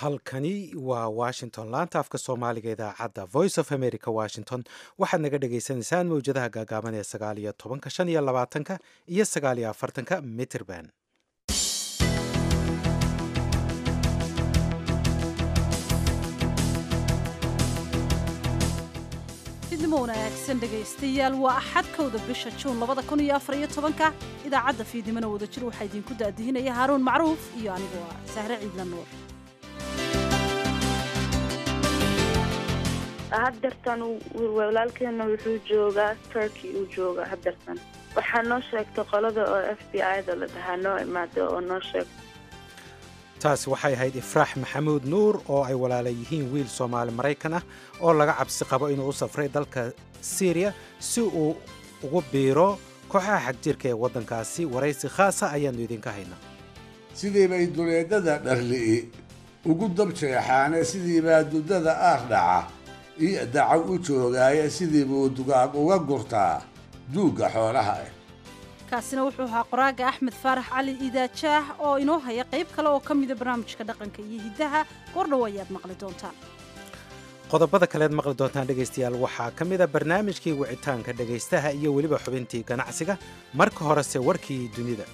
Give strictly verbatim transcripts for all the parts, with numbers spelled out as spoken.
halkani waa washington laanta afka soomaaliga idaacadda voice of america washington waxaad naga dhagaysanaysaan mawjadaha gaagaaban ee sagaal iyo tobanka shan iyo labaatanka iyo sagaal iyo afartanka mitrband fidnimo wanaagsan dhegaystayaal waa axad kowda bisha juun labada kun iyo afar iyo tobanka idaacadda fiidnimona wadajir waxaa idinku daadihinaya haaruun macruuf iyo anigoo ah sahre ciidla nuur haddeertan walaalkeena wuxuu joogaa turkey uu jooga haddeertan waxaa noo sheegtay qolada oo f b i da la dhahaa noo imaado oo noo sheegtay taasi waxay ahayd ifraax maxamuud nuur oo ay walaala yihiin wiil soomaali maraykan ah oo laga cabsi qabo inuu u safray dalka syriya si uu ugu biiro kooxaha xagjirka ee waddankaasi waraysi khaasa ayaannu idinka haynaa sidiibay duleedada dharli'i ugu dabjeexaane sidiibaa dudada aar dhaca iyo dacaw u joogaaya sidii buu dugaag uga gurtaa duugga xoolaha ah kaasina wuxuu ahaa qoraaga axmed faarax cali idaajaah oo inoo haya qayb kale oo ka mida barnaamijka dhaqanka iyo hiddaha goordhow ayaad maqli doontaan qodobada kaleed maqli doontaan dhegaystayaal waxaa ka mid a barnaamijkii wicitaanka dhegaystaha iyo weliba xubintii ganacsiga marka horese warkii dunida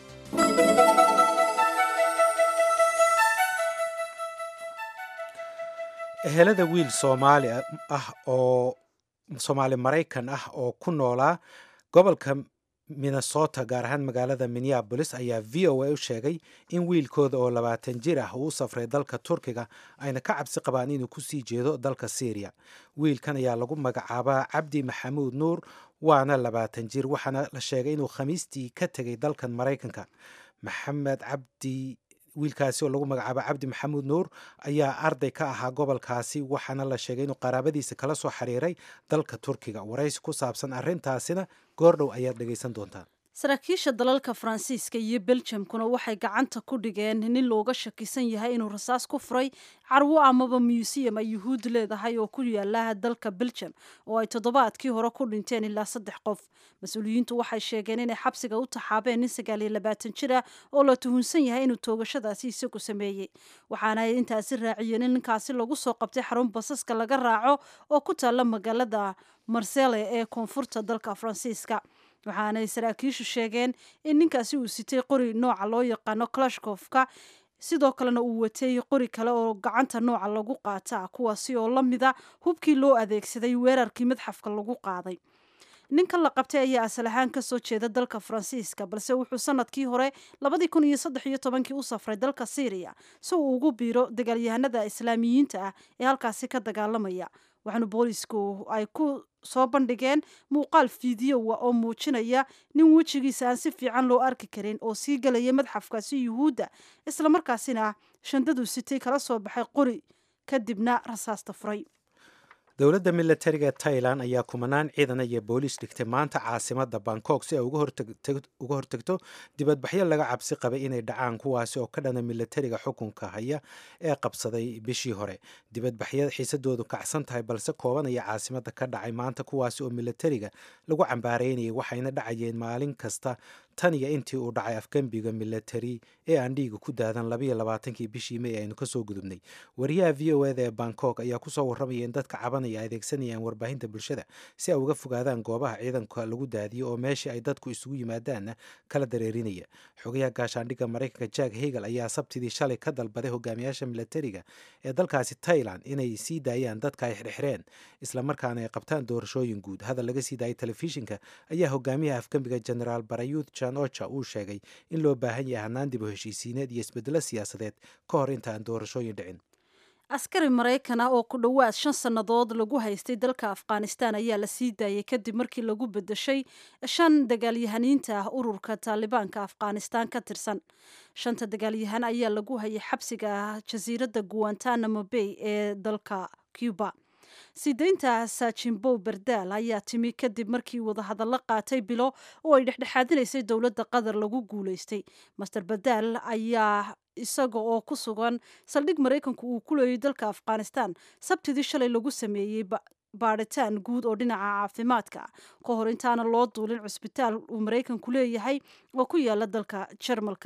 ehelada wiil soomaali ah oo soomaali maraykan ah oo ku noolaa gobolka minnesota gaar ahaan magaalada minneabolis ayaa v o a u sheegay in wiilkooda oo labaatan jir ah uu u safray dalka turkiga ayna ka cabsi qabaan inuu kusii jeedo dalka syriya wiilkan ayaa lagu magacaabaa cabdi maxamuud nuur waana labaatan jir waxaana la sheegay inuu khamiistii ka tegay dalkan maraykanka maxamed cabdi wiilkaasi oo lagu magacaabo cabdi maxamuud nuur ayaa arday ka ahaa gobolkaasi waxaana la sheegay inuu qaraabadiisa kala soo xiriiray dalka turkiga waraysi ku saabsan arrintaasina goordhow ayaad dhegaysan doontaan saraakiisha dalalka faransiiska iyo beljamkuna waxay gacanta ku dhigeen nin looga shakisan yahay inuu rasaas ku furay carwo amaba museum ay yuhuud leedahay oo ku yaala dalka beljam oo ay toddobaadkii hore ku dhinteen ilaa saddex qof mas-uuliyiintu waxay sheegeen inay xabsiga u taxaabeen nin sagaal iyo labaatan jir ah oo la tuhunsan yahay inuu toogashadaasi isagu sameeyey waxaana ay intaasi raaciyeen in ninkaasi lagu soo qabtay xarun basaska laga raaco oo ku taalla magaalada marsele ee koonfurta dalka faransiiska waxaanay saraakiishu sheegeen in ninkaasi uu sitay qori nooca loo yaqaano kalashkofka sidoo kalena uu watay qori kale oo gacanta nooca lagu qaata kuwaasi oo la mida hubkii loo adeegsaday weerarkii madxafka lagu qaaday ninkan la qabtay ayaa asal ahaan ka soo jeeda dalka faransiiska balse wuxuu sanadkii hore labadii kun iyo saddex iyo tobankii u safray dalka syriya si uu ugu biiro dagaalyahanada islaamiyiinta ah ee halkaasi ka dagaalamaya waxaanu boolisku ay ku soo bandhigeen muuqaal fiidiyowa oo muujinaya nin wejigiisa aan si fiican loo arki karin oo sii galaya madxafkaasi yuhuudda islamarkaasina shandadu sitay kala soo baxay qori kadibna rasaasta furay dowladda milatariga tailan ayaa kumanaan ciidana iyo booliis dhigtay maanta caasimada bangkok si ay uga hortagto dibadbaxyo laga cabsi qabay inay dhacaan kuwaasi oo ka dhana milatariga xukunka haya ee qabsaday bishii hore dibadbaxyada xiisadoodu kacsan tahay balse koobanaya caasimada ka dhacay maanta kuwaasi oo milatariga lagu cambaareynayay waxayna dhacayeen maalin kasta tan iyo intii uu dhacay afgembiga milatari ee aan dhiiga ku daadan labayo labaatankii bishii may aynu kasoo gudubnay wariyaha v o eda ee bangkok ayaa kusoo warramaya in dadka cabanaya adeegsanayaan warbaahinta bulshada si ay uga fogaadaan goobaha ciidanka lagu daadiyo oo meeshii ay dadku isugu yimaadaanna kala dareerinaya xogayaha gaashaandhigga maraykanka jack hegel ayaa sabtidii shalay ka dalbaday hogaamiyaasha milatariga ee dalkaasi tailan inay sii daayaan dadka ay xirxireen islamarkaana ay qabtaan doorashooyin guud hadal laga sii daayay telefishinka ayaa hogaamiyaha afgembiga generaal barayuth jan ocha uu sheegay in loo baahan yahay hanaan dib u heshiisiineed iyo isbedelo siyaasadeed ka hor inta aan doorashooyin dhicin askari maraykan ah oo ku dhowaad shan sannadood lagu haystay dalka afghanistan ayaa la sii daayay kadib markii lagu bedeshay shan dagaalyahaniinta ah ururka taalibaanka afghanistan ka tirsan shanta dagaalyahan ayaa lagu hayay xabsiga jasiiradda guantanamo bay ee dalka cuba sideynta saajimbow berdaal ayaa timi kadib markii wadahadallo qaatay bilo oo ay dhexdhexaadinaysay dowladda qatar lagu guulaystay master berdaal ayaa isaga oo ku sugan saldhig maraykanku uu ku leeyay dalka afghanistan sabtidii shalay lagu sameeyey baadhitaan guud oo dhinaca caafimaadka ka hor intaana loo duulin cusbitaal uu maraykanku leeyahay oo ku yaala dalka jarmalka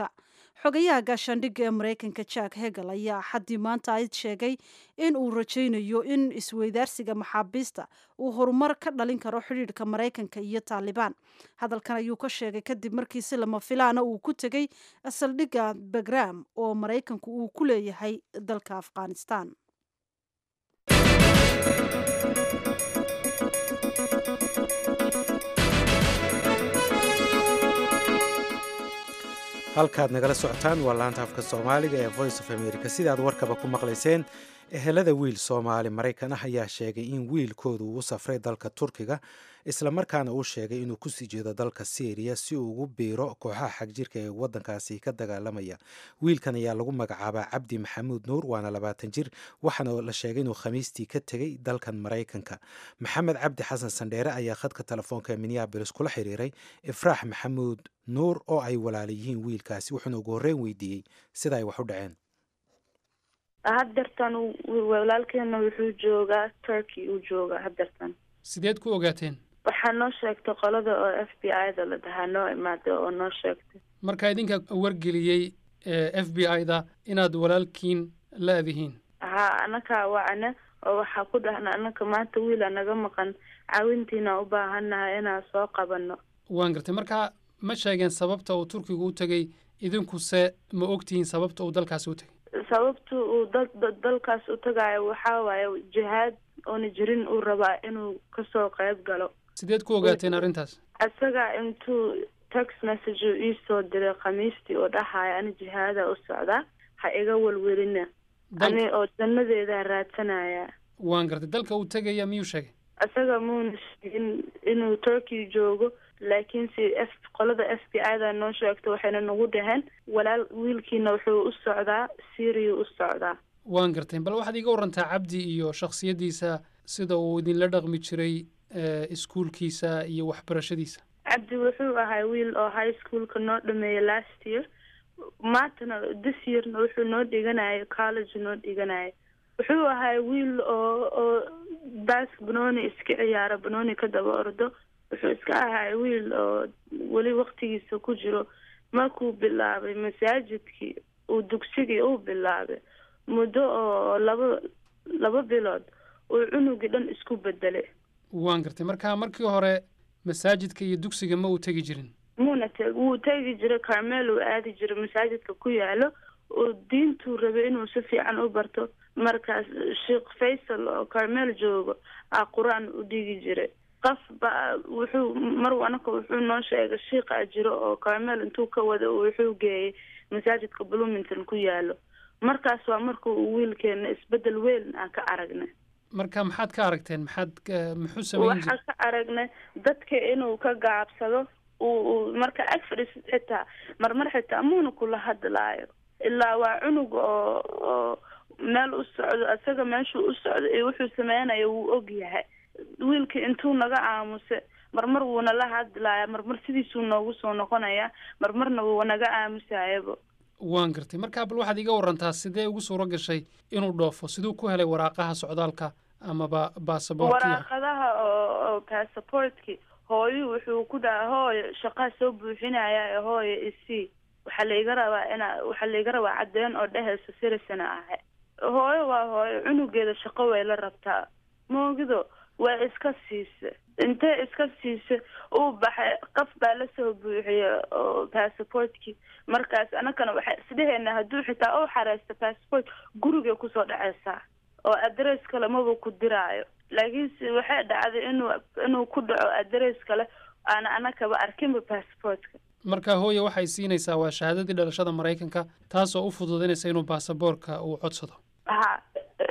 xogayaha gaashaandhigga ee maraykanka jack hegel ayaa axaddii maanta ayd sheegay in uu rajaynayo in isweydaarsiga maxaabiista uu horumar ka dhalin karo xidhiidhka maraykanka iyo taalibaan. hadalkan ayuu ka sheegay kadib markii si lama filaana uu ku tegey saldhigga bagram oo maraykanku uu ku leeyahay dalka afghanistan. halkaad nagala socotaan waa laanta afka soomaaliga ee voice of america. sidaad warkaba ku maqlayseen, ehelada wiil soomaali maraykan ah ayaa sheegay in wiilkoodu uu safray dalka turkiga islamarkaana uu sheegay inuu kusii jeedo dalka syriya si uu ugu biiro kooxaha xagjirka ee wadankaasi ka dagaalamaya. wiilkan ayaa lagu magacaabaa cabdi maxamuud nuur, waana labaatan jir, waxaana la sheegay inuu khamiistii ka tegey dalkan maraykanka. maxamed cabdi xasan sandheere ayaa khadka telefoonka ee minneabolis kula xiriiray ifraax maxamuud nuur oo ay walaala yihiin wiilkaasi, wuxuuna ugu horreyn weydiiyey sida ay wax u dhaceen. haddeertan walaalkeena wuxuu joogaa turkey uu joogaa haddeertan. sideed ku ogaateen? waxaa noo sheegtay qolada oo f b i da la dhahaa noo imaada oo noo sheegtay. markaa idinka wargeliyey f b i da inaad walaalkiin la-dihiin? haa, anakaa wacne oo waxaa ku dhahna anaka maanta wiila naga maqan, caawintiina u baahannahay inaan soo qabano. waan gartay. markaa ma sheegeen sababta uu turkiga u tegey? idinkuse ma ogtihiin sababta uu dalkaasi u tegey? sababta uu da dalkaas u tagaayo waxaa waaye jihaad oona jirin uu rabaa inuu kasoo qayb galo. sideed ku ogaateen arrintaas? isaga intuu text message uu iisoo diray khamiistii oo dhahaya ani jihaada u socdaa, ha iga welwelina, ani oo jannadeeda raadsanaya. waan gartay. dalka uu tegaya miyuu sheegay? isaga muuna sheegin inuu turkey joogo, laakiin si f qolada f b i da noo sheegto waxayna nagu dhaheen walaal wiilkiina wuxuu u socdaa syria u socdaa. waan gartay. bal waxaad iga warantaa cabdi iyo shakhsiyaddiisa, sida uu idinla dhaqmi jiray iskuolkiisa iyo waxbarashadiisa. cabdi wuxuu ahaa wiil oo high schoolka noo dhameeyay last year, maantana this yearna wuxuu noo dhiganayo college noo dhiganayo. wuxuu ahaa wiil oo oo baas banooni iska ciyaara, banooni ka daba ordo. wuxuu iska ahaa wiil oo weli waktigiisa ku jiro. markuu bilaabay masaajidkii uu dugsigii uu bilaabay muddo oo laba laba bilood uu cunugii dhan isku bedelay. waan gartay. markaa markii hore masaajidka iyo dugsiga ma uu tegi jirin? muuna teg wuu tegi jiray carmel uu aadi jiray masaajidka ku yaalo oo diintuu rabay inuu si fiican u barto. markaas sheekh faysal oo carmel joogo aa qur-aan u dhigi jiray. qof ba wuxuu mar anaka wuxuu noo sheegay shiiqa jiro oo carmel intuu ka wada wuxuu geeyay masaajidka bloomington ku yaalo. markaas waa marka uu wiilkeena isbedel weyn aan ka aragnay. marka maxaad ka aragteen? maxaad muxuu sameyn jiray? waxaan ka aragnay dadka inuu ka gaabsado, uu marka ag fadhiis xitaa marmar xitaa muuna kula hadlaayo, ilaa waa cunug oo oo meel u socdo, isaga meeshuu u socdo iyo wuxuu sameynayo wuu og yahay. wiilka intuu naga aamuse marmar wuuna la hadlaaya, marmar sidiisuu noogu soo noqonaya, marmarna wuu naga aamusayaba. waan gartay. markaa bal waxaad iga warantaa sidee ugu suuro gashay inuu dhoofo? siduu ku helay waraaqaha socdaalka amaba baasaboortka? waraaqadaha oo oo baasaboortkii hooyo wuxuu ku dhaha hooyo shaqaa soo buuxinaya ee hooyo isii waxaa laiga rabaa inaa waxaa laiga rabaa caddeyn oo dhehayso sirisana ahay. hooyo waa hooyo, cunugeeda shaqo way la rabtaa moogido waa iska siisa. intee iska siisa uu baxay qof baa lasoo buuxiya oo baasaboortkii. markaas anakana waxay isdheheena hadduu xitaa u xareysto baasaboort guriga kusoo dhaceysaa oo adress kale maba ku diraayo. laakiinse waxay dhacday inuu inuu ku dhaco adress kale aana anakaba arkinba baasaboortka. marka hooye waxay siinaysaa waa shahaadadii dhalashada maraykanka, taasoo u fududaynaysa inuu baasaboorka uu codsado. ha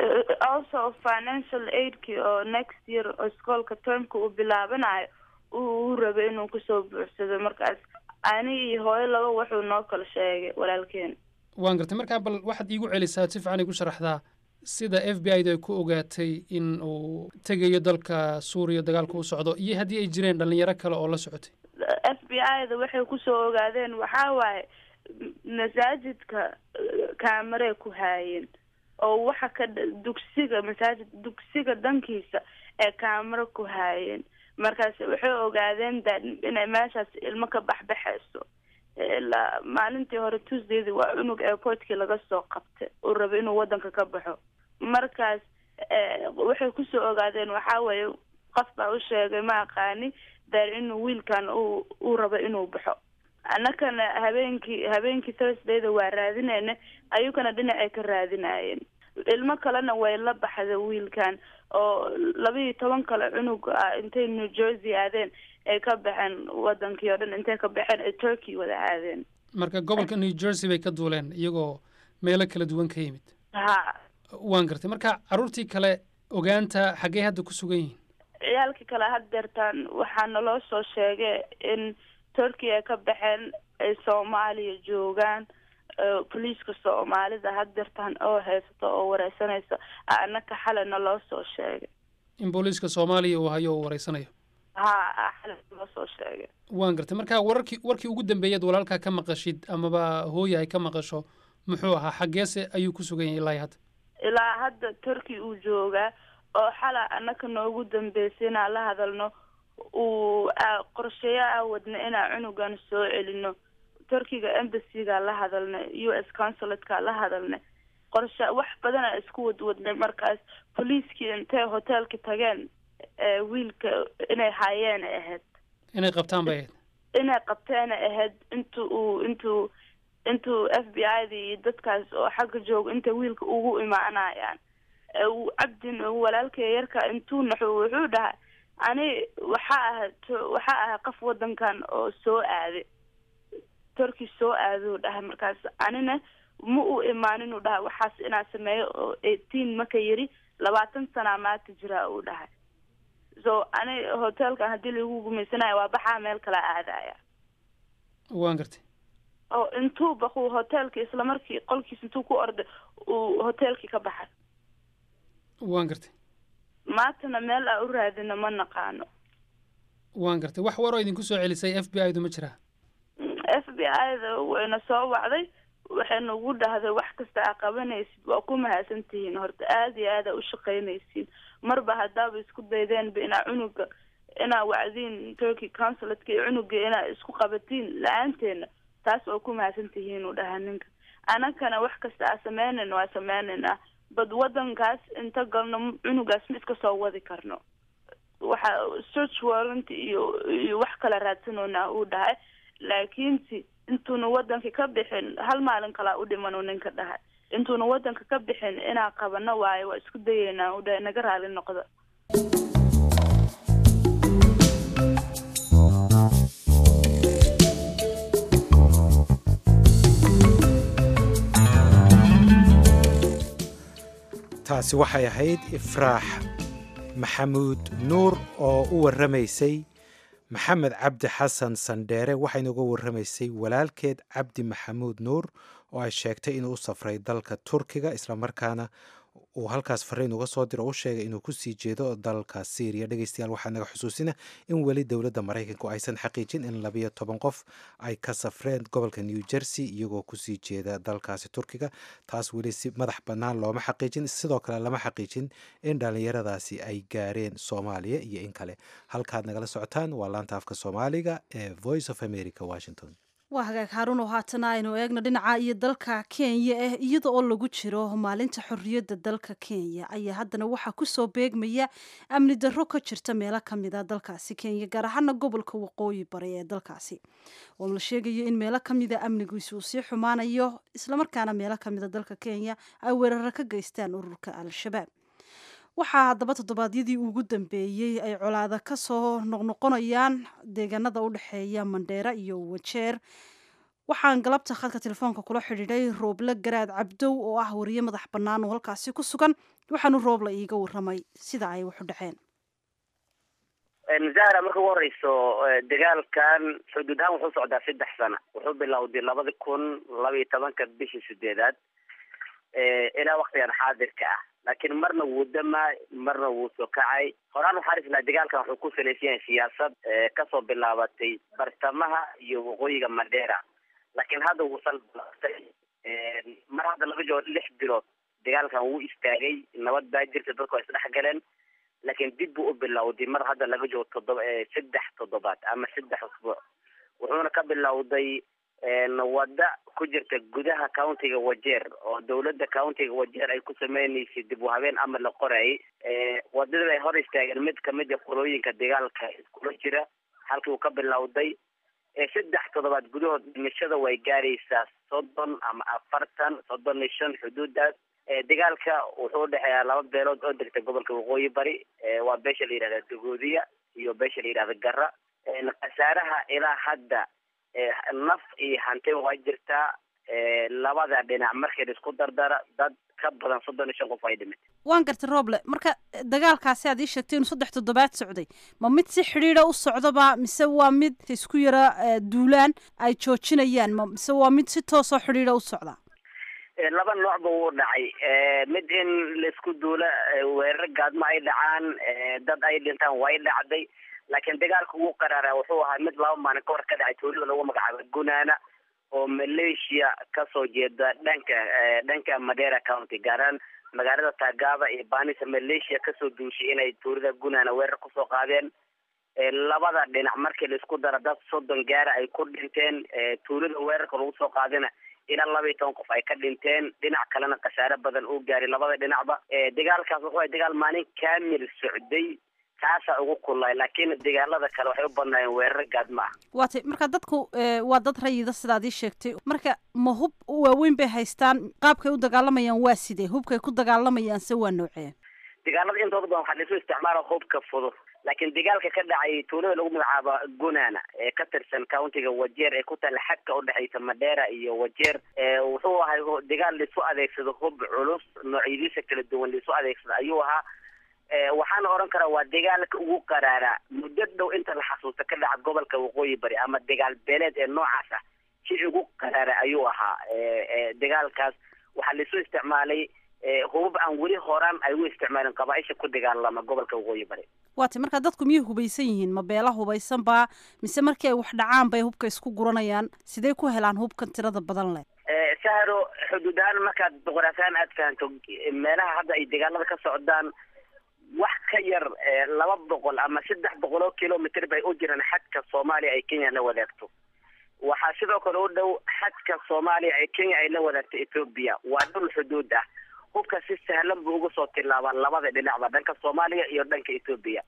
also financial aidki oo next year oo iskoolka termka uu bilaabanayo uu rabay inuu kusoo buuxsado. markaas ani iyo hooyo laba wuxuu noo kala sheegay walaalkeen. waan gartay. markaa bal waxaad iigu celisaa si fiican igu sharaxdaa sida f b i da ay ku ogaatay in uu tegayo dalka suuriya dagaalka u socdo, iyo haddii ay jireen dhalinyaro kale oo la socotay. f b i da waxay kusoo ogaadeen waxaa waaye masaajidka kaamarey ku haayeen oo waxa ka dugsiga masaajid dugsiga dhankiisa ee kaamaro ku haayeen. markaas waxay ogaadeen inay meeshaas ilmo ka baxbaxayso. ilaa maalintii hore tuesdaydi waa cunug airportkii laga soo qabtay uu rabay inuu wadanka ka baxo. markaas waxay kusoo ogaadeen waxaa weeye qof baa u sheegay ma aqaani dar inuu wiilkan uu uu rabo inuu baxo. annakana habeenkii habeenkii thursdayda waa raadinayna ayukana dhinacay ka raadinayeen. ilmo kalena way la baxday wiilkan oo laba iyo toban kale cunug ah intay New Jersey aadeen ay ka baxeen wadankii oo dhan intay ka baxeen ay Turkey wada aadeen. marka gobolka New Jersey bay ka duuleen iyagoo meelo kala duwan ka yimid. ha waan gartay. marka caruurtii kale ogaanta xagee hadda ku sugan yihiin? ciyaalkii kale haddeertaan waxaa naloo soo sheegay in Turkey ay ka baxeen ay Soomaaliya joogaan. Poliiska Soomaalida haddeertaan oo haysto oo wareysanaysa annaka xalay naloo soo sheegay in booliiska Soomaaliya uu hayo oo wareysanayo. ha xalay naloo soo sheegay. waan gartay. marka wararkii warkii ugu dambeeyay walaalka ka maqashid amaba hooyo ay ka maqasho muxuu ahaa? xageese ayuu ku sugan yahay ilaa hadda? ilaa hadda Turkey uu joogaa oo xalay annaka noogu dambeysay inaan la hadalno uu qorsheeyo awadna inaan cunugan soo celino. Turkiga embassy-ga la hadalna U S consulate-ka la hadalna qorshe wax badan ay isku wadwadnay. markaas poliiskii intay hotelka tageen ee wiilka inay hayeen ahayd inay qabtaan bay ahayd inay qabtaan ahayd intuu uu intuu intuu F B I-da dadkaas oo xagga jooga inta wiilka ugu imaanayaan uu Cabdin walaalkay yarka intuu naxo wuxuu dhahay ani waxa ah waxa ah qof wadankan oo soo aaday Turkey soo aado dhahay. markaas anina ma uu imaanin uu dhahay waxaas inaa sameeyo oo eighteen marka yiri labaatan sano maanta jira uu dhahay. so ani hotelka hadii lagu gumeysanayo waa baxaa meel kala aadaya. waan gartay. oo intuu baqo hotelka isla markii qolkiisa intuu ku orday uu hotelkii ka baxay. waan gartay. maantana meel aan u raadino ma naqaano. waan gartay. wax waroo idinku soo celisay F B I-du ma jiraa? F B I-da wayna soo wacday waxayna ugu dhahday wax kasta aad qabanaysid waa ku mahadsantihiin. horta aad iyo aad u shaqaynaysiin marba haddaaba isku daydeen inaa cunuga inaa wacdiin Turkey consulate-ka iyo cunuga inaa isku qabatiin la-aanteena taas oo ku mahadsantihiin u dhahay ninka. annakana wax kasta aan sameynayno waa sameynayna bad wadankaas inta galno cunugaas ma iska soo wadi karno. waxa search warrant iyo iyo wax kala raadsanoona uu dhahay. laakiin si intuuna wadanka ka bixin hal maalin kala u dhimano ninka dhahay intuuna wadanka ka bixin inaa qabano waayo waa isku dayeynaa u dhahay naga raali noqdo. taasi waxay ahayd Ifraax Maxamuud Nuur oo u warramaysay maxamed cabdi xasan sandheere. waxayna uga warramaysay walaalkeed Cabdi Maxamuud Nuur oo ay sheegtay inuu u safray dalka Turkiga islamarkaana uu halkaas fariin uga soo diro oo u sheegay inuu kusii jeedo dalka Syria. dhegeystayaal waxaa naga xusuusina in weli dowladda Maraykanku aysan xaqiijin in labiyo toban qof ay ka safreen gobolka New Jersey iyagoo kusii jeeda dalkaasi Turkiga. taas weli si madax bannaan looma xaqiijin. sidoo kale lama xaqiijin in dhallinyaradaasi ay gaareen Soomaaliya iyo in kale. halkaad nagala socotaan waa laanta afka Soomaaliga ee Voice of America, Washington. waa hagaag haarun oo haatana aynu eegno dhinaca iyo dalka Kenya ah iyada oo lagu jiro maalinta xorriyadda dalka Kenya ayaa haddana waxaa kusoo beegmaya amni darro ka jirta meelo ka mid ah dalkaasi Kenya gaar ahaan gobolka waqooyi bari ee dalkaasi oo la sheegayo in meelo ka mid ah amnigiisu uu sii xumaanayo islamarkaana meelo ka mid ah dalka Kenya ay weerar ka geystaan ururka Al-Shabaab. waxaa haddaba toddobaadyadii ugu dambeeyey ay colaada ka soo noqnoqonayaan deegaanada u dhexeeya Mandheera iyo Wajeer. waxaan galabta khadka telefoonka kula xidhiidhay Rooble Garaad Cabdow oo ah wariye madax bannaan oo halkaasi ku sugan. waxaanu Rooble iiga warramay sida ay wax u dhaceen. Zahra, marka ugu horeyso dagaalkan xuduud ahaan wuxuu socdaa saddex sano. wuxuu bilowday labada kun laba iyo tobanka bishii sideedaad ilaa waqtigan xaadirka ah. laakiin marna wuu damaa marna wuu soo kacay. horaan waxaa islaa dagaalkan wuxuu ku salaysan yahay siyaasad kasoo bilaabatay bartamaha iyo waqooyiga Mandheera. laakiin hadda wuu salbatay mar hadda laga joogo lix bilood dagaalkan wuu istaagay. nabad baa jirta, dadku ay isdhex galeen. laakiin dib buu u bilowday mar hadda laga joogo toddoba saddex toddobaad ama saddex usbuuc. wuxuuna ka bilowday wadda ku jirta gudaha countiga Wajeer oo dawladda countiga Wajeer ay ku sameynaysa dib u habeen ama la qorayay wadada ay hor istaageen mid kamid ah qolooyinka dagaalka iskula jira halkii uu ka bilowday saddex toddobaad gudahood dhimashada way gaaraysaa soddon ama afartan soddon iyo shan xuduudaas dagaalka wuxuu u dhexeeyaa laba beelood oo degta gobolka waqooyi bari waa beesha la yidhahda Dagoodiya iyo beesha la yidhahda Garra khasaaraha ilaa hadda naf iyo hanti waa jirtaa labada dhinac markii la isku dardara dad ka badan soddon iyo shan qof ay dhimatay waan gartay Roble marka dagaalkaasi aad ii sheegtay inuu saddex toddobaad socday ma mid si xiriir u socdaba mise waa mid isku yara duulaan ay joojinayaan ma mise waa mid si toos ah xiriir u socda laba nooc buu dhacay mid in la isku duula weerar gaadma ay dhacaan dad ay dhintaan way dhacday laakiin dagaalka ugu qaraaraa wuxuu ahaa mid laba maalin ka hor ka dhacay tuulada lagu magacaabo Gunaana oo Malaysia ka soo jeeda dhanka dhanka Madera County gaaraan magaalada Tagaaba iyo Banisa Malaysia ka soo duushay inay tuulada Gunaana weerar ku soo qaadeen labada dhinac markii la isku daro dad soddon gaar ay ku dhinteen tuulada weerarka lagu soo qaadina ilaa laba iyo toban qof ay ka dhinteen dhinac kalena khasaare badan uu gaaray labada dhinacba dagaalkaas wuxuu ahaa dagaal maalin kaamil socday kaasa ugu kulay laakiin dagaalada kale waxay u badnaayeen weerar gaadma ah waatay marka dadku waa dad rayida sidaad ii sheegtay marka ma hub waaweyn bay haystaan qaabkay u dagaalamayaan waa sidee hubkay ku dagaalamayaan se waa noocee dagaalada intooda badan waxaa laisku isticmaala hubka fudud laakiin dagaalka ka dhacay tuulada lagu magacaabo Gunaana ee ka tirsan countiga Wajeer ee ku taal xadka u dhaxaysa Madera iyo Wajeer wuxuu ahaa dagaal la isku adeegsado hub culus noocyadiisa kala duwan la isku adeegsado ayuu ahaa waxaan oran karaa waa dagaalka ugu qaraara muddo dhow inta la xasuusto ka dhaca gobolka waqooyi bari ama dagaal beeleed ee noocaas ah si ugu qaraara ayuu ahaa dagaalkaas waxaa la isku isticmaalay hubab aan weli horaan ay u isticmaalin qabaaisha ku dagaalama gobolka waqooyi bari waatay marka dadku miyay hubaysan yihiin ma beela hubaysan baa mise markii ay wax dhacaan bay hubka isku guranayaan sidee ku helaan hubkan tirada badan leh sahro xuduudahaan markaad boqoraataan aad fahanto meelaha hadda ay dagaalada ka socdaan wax ka yar laba boqol ama saddex boqol oo kilomitr bay u jiraan xadka Soomaaliya ay Kenya la wadaagto waxaa sidoo kale u dhow xadka Soomaaliya ay Kenya ay la wadaagto Ethiopia waa dhul xuduud ah hubka si sahlan buu uga soo tilaabaa labada dhinacba dhanka Soomaaliya iyo dhanka Ethiopia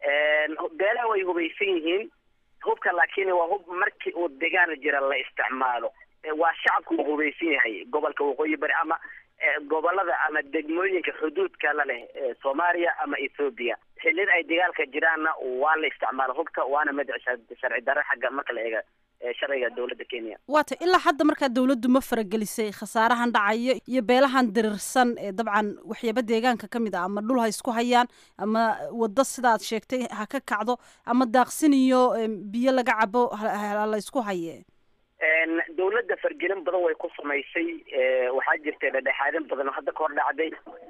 beelaha way hubaysan yihiin hubka laakiin waa hub markii uu dagaal jira la isticmaalo waa shacabku hubaysan yahay gobolka waqooyi bari ama gobolada ama degmooyinka xuduudka la leh Soomaaliya ama Ethiopia xillida ay dagaalka jiraana waa la isticmaalo hubka waana mid sharci darro xagga marka la eego sharciga dawladda Kenya waata ilaa hadda marka dawladdu ma faragelisay khasaarahan dhacaya iyo beelahan dirirsan ee dabcan waxyaabo deegaanka kamid ah ama dhul ha isku hayaan ama wada sida aad sheegtay ha ka kacdo ama daaqsin iyo biyo laga cabo la isku haye dawladda fargelin badan way ku samaysay waxaa jirtay dhexdhexaadin badan oo hadda ka hor dhacday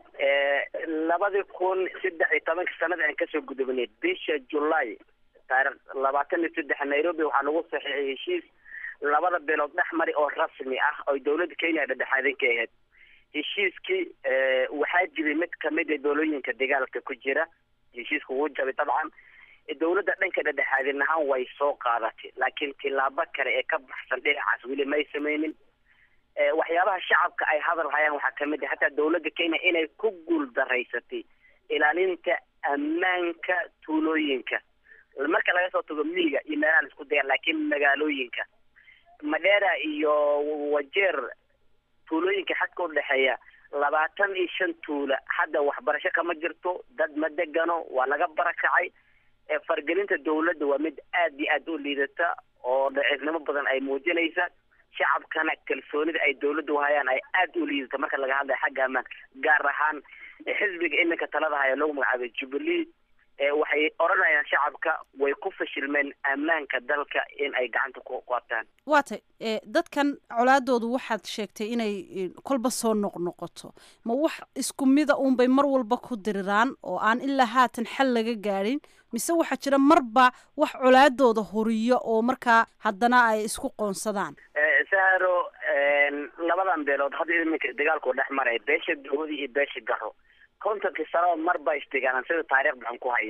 labadii kun saddex iyo tobanka sanada aan kasoo gudubnay bisha July taariikh labaatan iyo saddex Nairobi waxaa lagu saxiixay heshiis labada beelood dhexmari oo rasmi ah oo dawladda Kenya dhexdhexaadin ka ahayd heshiiskii waxaa jiray mid kamid ah doolooyinka dagaalka ku jira heshiisku wuu jabay dabcan dawladda dhanka dhexdhexaadin ahaan way soo qaadatay laakiin tilaabo kale ee ka baxsan dhinacaas weli may samaynin waxyaabaha shacabka ay hadal hayaan waxaa kamid ah hataa dawladda Kenya inay ku guul daraysatay ilaalinta ammaanka tuulooyinka marka laga soo tago miyiga iyo meelaha isku dayaan laakiin magaalooyinka Madera iyo Wajeer tuulooyinka xadka u dhaxeeya labaatan iyo shan tuulo hadda waxbarasho kama jirto dad ma degano waa laga barakacay fargelinta dawladda waa mid aad iyo aad u liidata oo daciifnimo badan ay muujinaysa shacabkana kalsoonida ay dawladdu hayaan ay aad u liidata marka laga hadlayo xagga ammaan gaar ahaan xisbiga iminka talada haya lagu magacaabo Jubilee waxay oranayaan shacabka way ku fashilmeen ammaanka dalka in ay gacanta ku qaataan waatay dadkan colaadoodu waxaad sheegtay inay kolba soo noqnoqoto ma wax isku mida uun bay mar walba ku diriraan oo aan ilaa haatan xal laga gaarin mise waxa jira marba wax colaadooda horiyo oo markaa haddana ay isku qoonsadaan sahro labadan beelood hadda iminka dagaalku dhex maray beesha Dagoodi iyo beesha Garro kontonkii sano marba istigaalan sida taariikhda aan ku hayno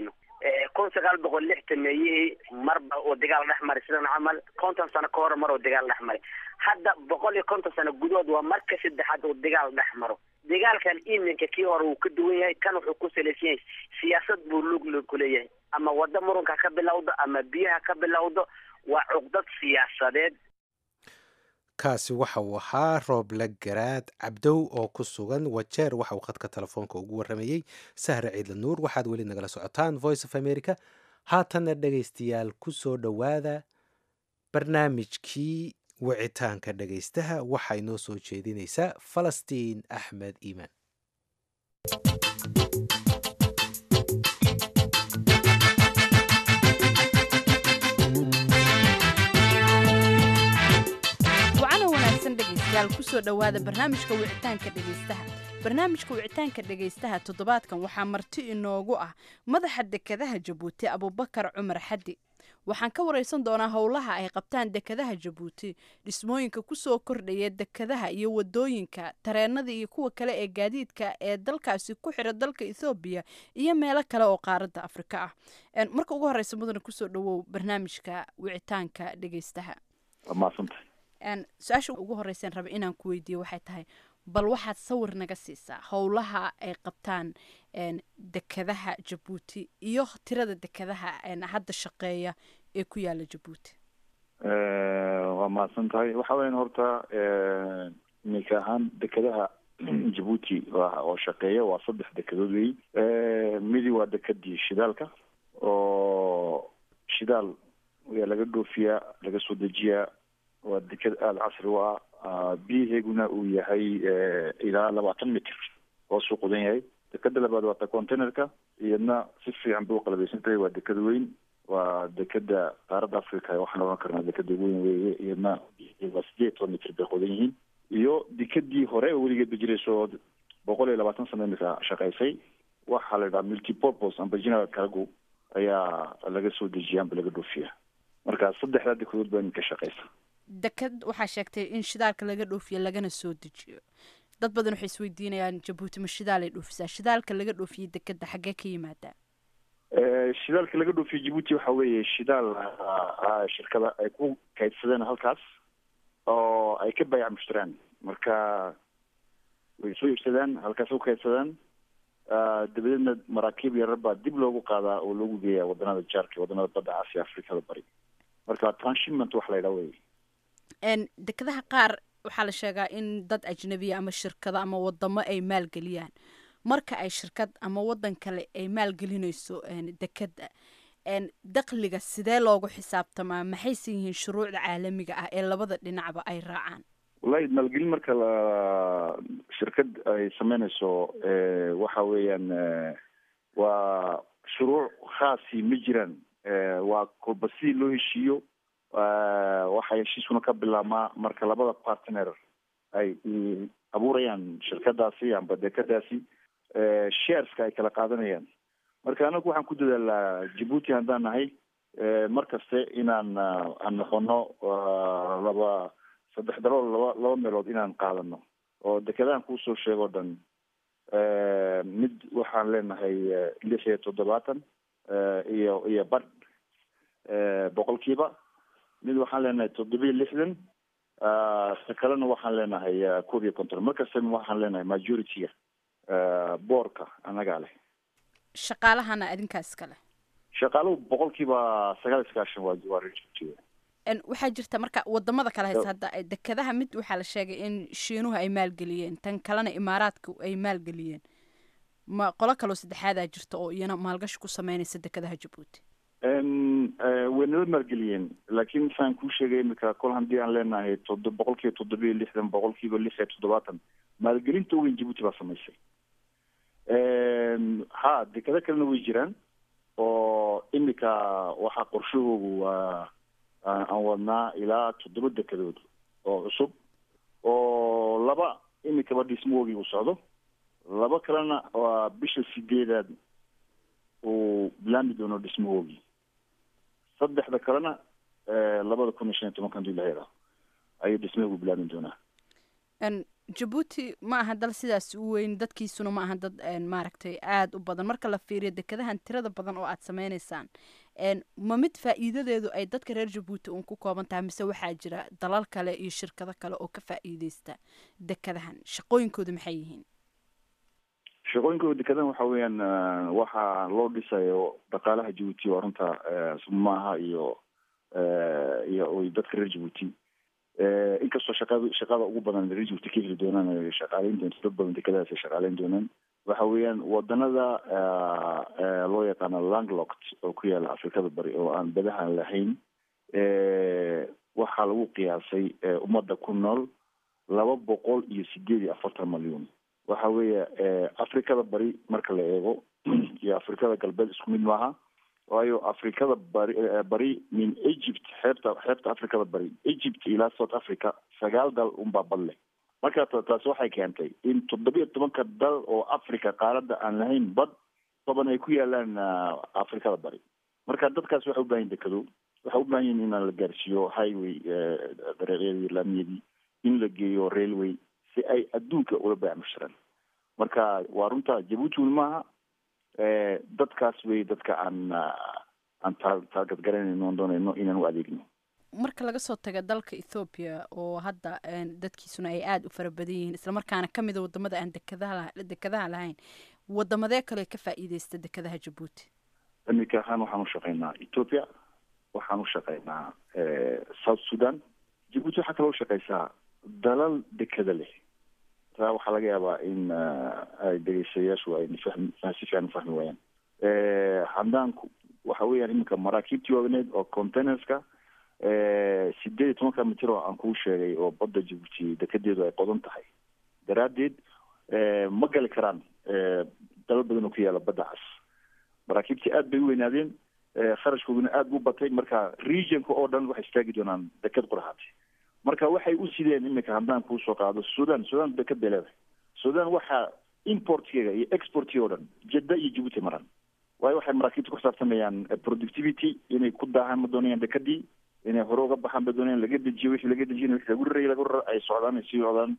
kun sagaal boqol lixtan meeyihii marba oo dagaal dhex maray sidan camal konton sano ka hor mar oo dagaal dhex maray hadda boqol iyo konton sano gudood waa marka saddexaad oo dagaal dhex maro dagaalkan iminka kii hore uu ka duwan yahay kan wuxuu ku salaysan yahay siyaasad buu lug lug ku leeyahay ama wadda murunka ka bilowdo ama biyaha ka bilowdo waa cuqdad siyaasadeed. kaasi waxa uu ahaa Rooble Garaad Cabdow oo ku sugan Wajeer waxa uu khadka telefoonka ugu waramayay Sahre Ciidla Nuur. waxaad weli nagala socotaan Voice of America. haatana dhegaystayaal ku soo dhowaada barnaamijkii wicitaanka dhegaystaha waxay noo soo jeedinaysaa Falastiin Axmed Iimaan. kusoo dhawaada barnaamijka wicitaanka dhegaystaha barnaamijka wicitaanka dhegaystaha toddobaadkan waxaa marti inoogu ah madaxa dekedaha Jabuuti Abubakar Cumar Xaddi. waxaan ka wareysan doonaa howlaha ay qabtaan dekedaha Jabuuti, dhismooyinka kusoo kordhaya dekedaha iyo wadooyinka tareenada iyo kuwa kale ee gaadiidka ee dalkaasi ku xira dalka Ethiopia iyo meelo kale oo qaaradda Afrika ah. marka ugu horeysa mudane kusoo dhawow barnaamijka wicitaanka dhegaystaha. Maasanta su-aasha ugu horreysaan raba inaan ku weydiiyo waxay tahay bal waxaad sawir naga siisaa howlaha ay qabtaan dekedaha Jabuuti iyo tirada dekedaha hadda shaqeeya ee ku yaala Jabuuti. waa mahadsan tahay waxa weyn horta iminka ahaan dekedaha Jabuuti oo shaqeeya waa saddex dekedood wey. midi waa dekadii shidaalka oo shidaal laga dhoofiyaa laga soo dejiyaa waa deked aada casri u ah biyaheeguna uu yahay ilaa labaatan mitir oo suu qudan yahay. dekeda labaad waa ta containerka iyadna si fiican bay u qalabeysan tahay waa deked weyn waa dekeda qaaradda africa waxaan oran karnaa dekeda weyn weeye iyadna waa sideed toban mitir bay qudan yihiin. iyo dekedii hore oo weligeed ba jirayso boqol iyo labaatan sano imika shaqaysay waxaa la yidhaha multipurpose amba general cargo ayaa laga soo dejiya amba laga dhoofiya. marka saddexdaa dekedood baa iminka shaqaysa. deked waxaa sheegtay in shidaalka laga dhoofiyo lagana soo dejiyo. dad badan waxay isweydiinayaan Jabuuti ma shidaal ay dhoofisaa? shidaalka laga dhoofiyo dekeda xaggee ka yimaadaa? shidaalka laga dhoofiyo Jabuuti waxa weeye shidaal shirkada ay ku kaydsadeen halkaas oo ay ka bayaac mushtaraan. marka way soo iibsadaan halkaas u kaydsadaan dabadeedna maraakiib yarar baa dib loogu qaadaa oo loogu geeyaa wadanada jaarka wadanada badda Aasiya Afrikada bari. marka transshipment waxa la yidhaha wey. dekedaha qaar waxaa la sheegaa in dad ajnabiya ama shirkado ama wadamo ay maalgeliyaan. marka ay shirkad ama wadan kale ay maalgelinayso dekeda dakhliga sidee loogu xisaabtamaa? maxaysan yihiin shuruucda caalamiga ah ee labada dhinacba ay raacaan? wallahi maalgelin marka la shirkad ay sameynayso waxa weeyaan waa shuruuc khaasi ma jiraan. waa kolba sidii loo heshiiyo waxay heshiiskuna ka bilaabmaa marka labada partner ay abuurayaan shirkadaasi amba dekadaasi shareska ay kala qaadanayaan. marka anagu waxaan ku dadaalaa Jabuuti haddaan nahay markaste inaan aan noqono laba saddex dalool laba laba meelood inaan qaadano oo dekedahan kuusoo sheego dhan mid waxaan leenahay lix iyo toddobaatan iyo iyo badh boqolkiiba. mid waxaan leenahay toddobiyo lixdan ta kalena waxaan leenahay koob iyo konton. markasta waxaan leenahay majority-ga boorka anagaa leh. shaqaalahana adinkaas kale? shaqaaluhu boqolkiiba sagaal iskaashan waa waa waxaa jirta marka wadamada kale haysa hadda dekedaha mid waxaa la sheegay in shiinuhu ay maalgeliyeen tan kalena imaaraadka ay maalgeliyeen. ma qolo kaloo saddexaadaa jirta oo iyana maalgashi ku sameynaysa dekedaha Jabuuti? way nala maalgeliyeen laakiin saan kuu sheegay imika kol haddii aan leenahay todo boqolkiiba toddobiyo lixdan boqolkiiba lix iyo toddobaatan maalgelinta weyn Jabuuti baa samaysay. ha dekeda kalena way jiraan oo imika waxaa qorshahoogu waa aan wadnaa ilaa toddoba dekedood oo cusub oo laba imikaba dhismoogii u socdo laba kalena waa bisha sideedaad uu bilaami doono dhismoogii. saddexda kalena labada kun iyo shan iyo tobanka hadii la yidhaahdo ayuu dhismahoogu bilaami doonaa. jabuuti ma aha dal sidaas u weyn, dadkiisuna ma aha dad maaragtay aada u badan. marka la fiiriyo dekadahan tirada badan oo aad sameynaysaan, ma mid faa'iidadeedu ay dadka reer jabuuti uun ku kooban tahay, mise waxaa jira dalal kale iyo shirkado kale oo ka faa'iideysta dekadahan? shaqooyinkoodu maxay yihiin? shaqooyinkooda dekadahan waxa weeyaan waxaa loo dhisayo dhaqaalaha jabuuti oo runta maaha iyo iyo dadka reer jabuuti. inkastoo shaqada shaqada ugu badan reer jabuuti ka heli doonaan shaqaaleyn doonto dad badan dekadahaas ay shaqaaleyn doonaan. waxa weeyaan wadanada loo yaqaano landlocked oo ku yaala afrikada bari oo aan badahan lahayn, waxaa lagu qiyaasay ummadda ku nool laba boqol iyo sideed iyo afartan malyan. waxa weeye afrikada bari marka la eego iyo afrikada galbeed isku mid maaha, waayo afrikada bari bari min Egypt xeebta xeebta afrikada bari Egypt ilaa South Africa sagaal dal unbaa bad leh. marka taas waxay keentay in toddobiyo tobanka dal oo Afrika qaaradda aan lahayn bad toban ay ku yaalaan afrikada bari. marka dadkaas waxay u baahan dekado, waxay u baahan in la gaarsiiyo highway dariiqyadii laamiyadii, in la geeyo railway si ay adduunka ula baacmushiraan. marka waa runta jabuuti maaha dadkaas way dadka aan aan taarget garanayno oon doonayno inaan u adeegno. marka laga soo taga dalka Ethiopia oo hadda dadkiisuna ay aada u fara badan yihiin, isla markaana ka mid ah wadamada aan dekadaha dekadaha lahayn, wadamadee kale ka faa'iideysta dekadaha jabuuti? iminka ahaan waxaan u shaqeynaa Ethiopia, waxaan u shaqeynaa South Sudan. jabuuti waxaa kaloo shaqeysaa dalal dekada leh. taa waxaa laga yaabaa in ay dhegeystayaashu ay si fiican u fahmi waayaan. handaanku waxa weeyaan iminka maraakiibtii waaweneed oo containerska sideed iyo tobanka mitir oo aan kuu sheegay oo badda jabuuti dekedeedu ay qodan tahay daraaddeed ma gali karaan dalal badan oo ku yaala badda cas. maraakiibtii aad bay u weynaadeen, kharashkooduna aad buu batay. marka regionka oo dhan waxay istaagi doonaan deked qurahaati. marka waxay u sideen iminka haddaan kuu soo qaado sudan sudan deked bay leedahay. sudan waxaa importkeega iyo exportkeega o dhan jadda iyo jabuuti maraan, waayo waxay maraakiibta ku xisaabtamayaan productivity, inay ku daahaan ma doonayaan dekadii, inay hore uga baxaan ba doonayaan, laga dejiyo wixii laga dejiyana wixii lagu rarayay lagu rarar ay socdaan ay sii wadaan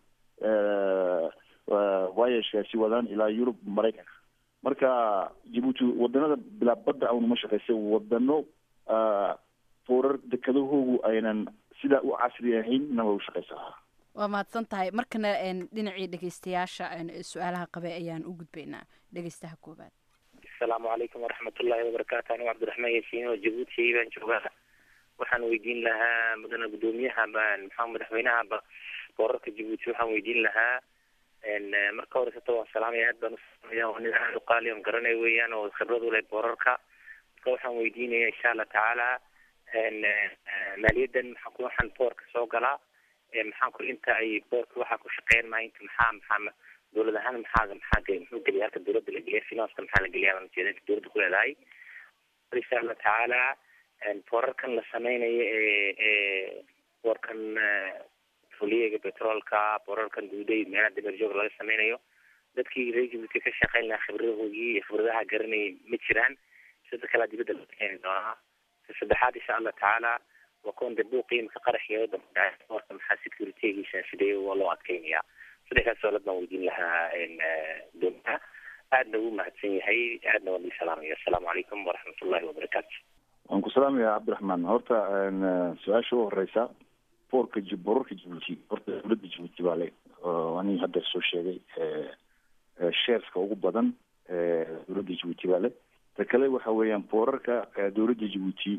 voyageka sii wadaan ilaa Yurub, Maraykanka. marka jabuuti wadanada bilaa badda aan uma shaqeysay wadano foorar dekadahoogu aynan sidaa u casri ahayn na waa u shaqeysaa. waa mahadsan tahay. markana dhinacii dhegeystayaasha su-aalaha qabe ayaan u gudbaynaa. dhegeystaha koobaad. asalaamu calaykum waraxmatullaahi wabarakaatu. anigu cabdiraxmaan yaasiin oo jabuuti baan joogaa. waxaan weydiin lahaa mudane guddoomiyaha maxaa madaxweynahaba boorarka jabuuti waxaan weydiin lahaa marka horeysata waan salaamaya, aad baan usalamaya, waa nin aad u qaali on garanay weeyaan oo khibrad u leh boorarka. marka waxaan weydiinaya insha allah tacaala maaliyadan maxaa ku waxaan boorka soo galaa maxaan ku inta ay boorka waxaa ku shaqeyn maa inta maxaa maxaa dowlad ahaan maxaa maxaa muxuu geliya halka dowladda la geliya finance maxaa la geliya baan jeeda inta dowladda ku leedahay. insha allah tacaala boorarkan la sameynayo ee ee boorkan fuliyaga petroolka, boorarkan guuday meelaha dabarjoog laga sameynayo, dadkii reer jabuuti ka shaqeyn lahaa khibradahoogii iyo khibradaha garanayay ma jiraan. sida kale dibadda la keeni doonaa. saddexaad insha allah tacaala waa kuwan dib u qiimka qaraxiga waddanka dhacay boorka maxaa securitygiisa sidee waa loo adkeynayaa. saddexdaas su'aalood baan weydiin lahaa doonta. aadna ugu mahadsan yahay, aadna waan idin salaamaya. asalaamu calaykum waraxmatullaahi wabarakaatu. waan ku salaamaya cabdiraxmaan. horta su-aasha u horeysa boorka boorarka jabuuti, horta dowladda jabuuti baa le ani hadda soo sheegay shareska ugu badan dowladda jabuuti baa le. ta kale waxa weeyaan boorarka dowladda jabuuti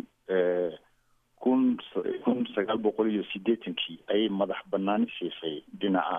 kun kun sagaal boqol iyo sideetankii ayay madax banaani siisay dhinaca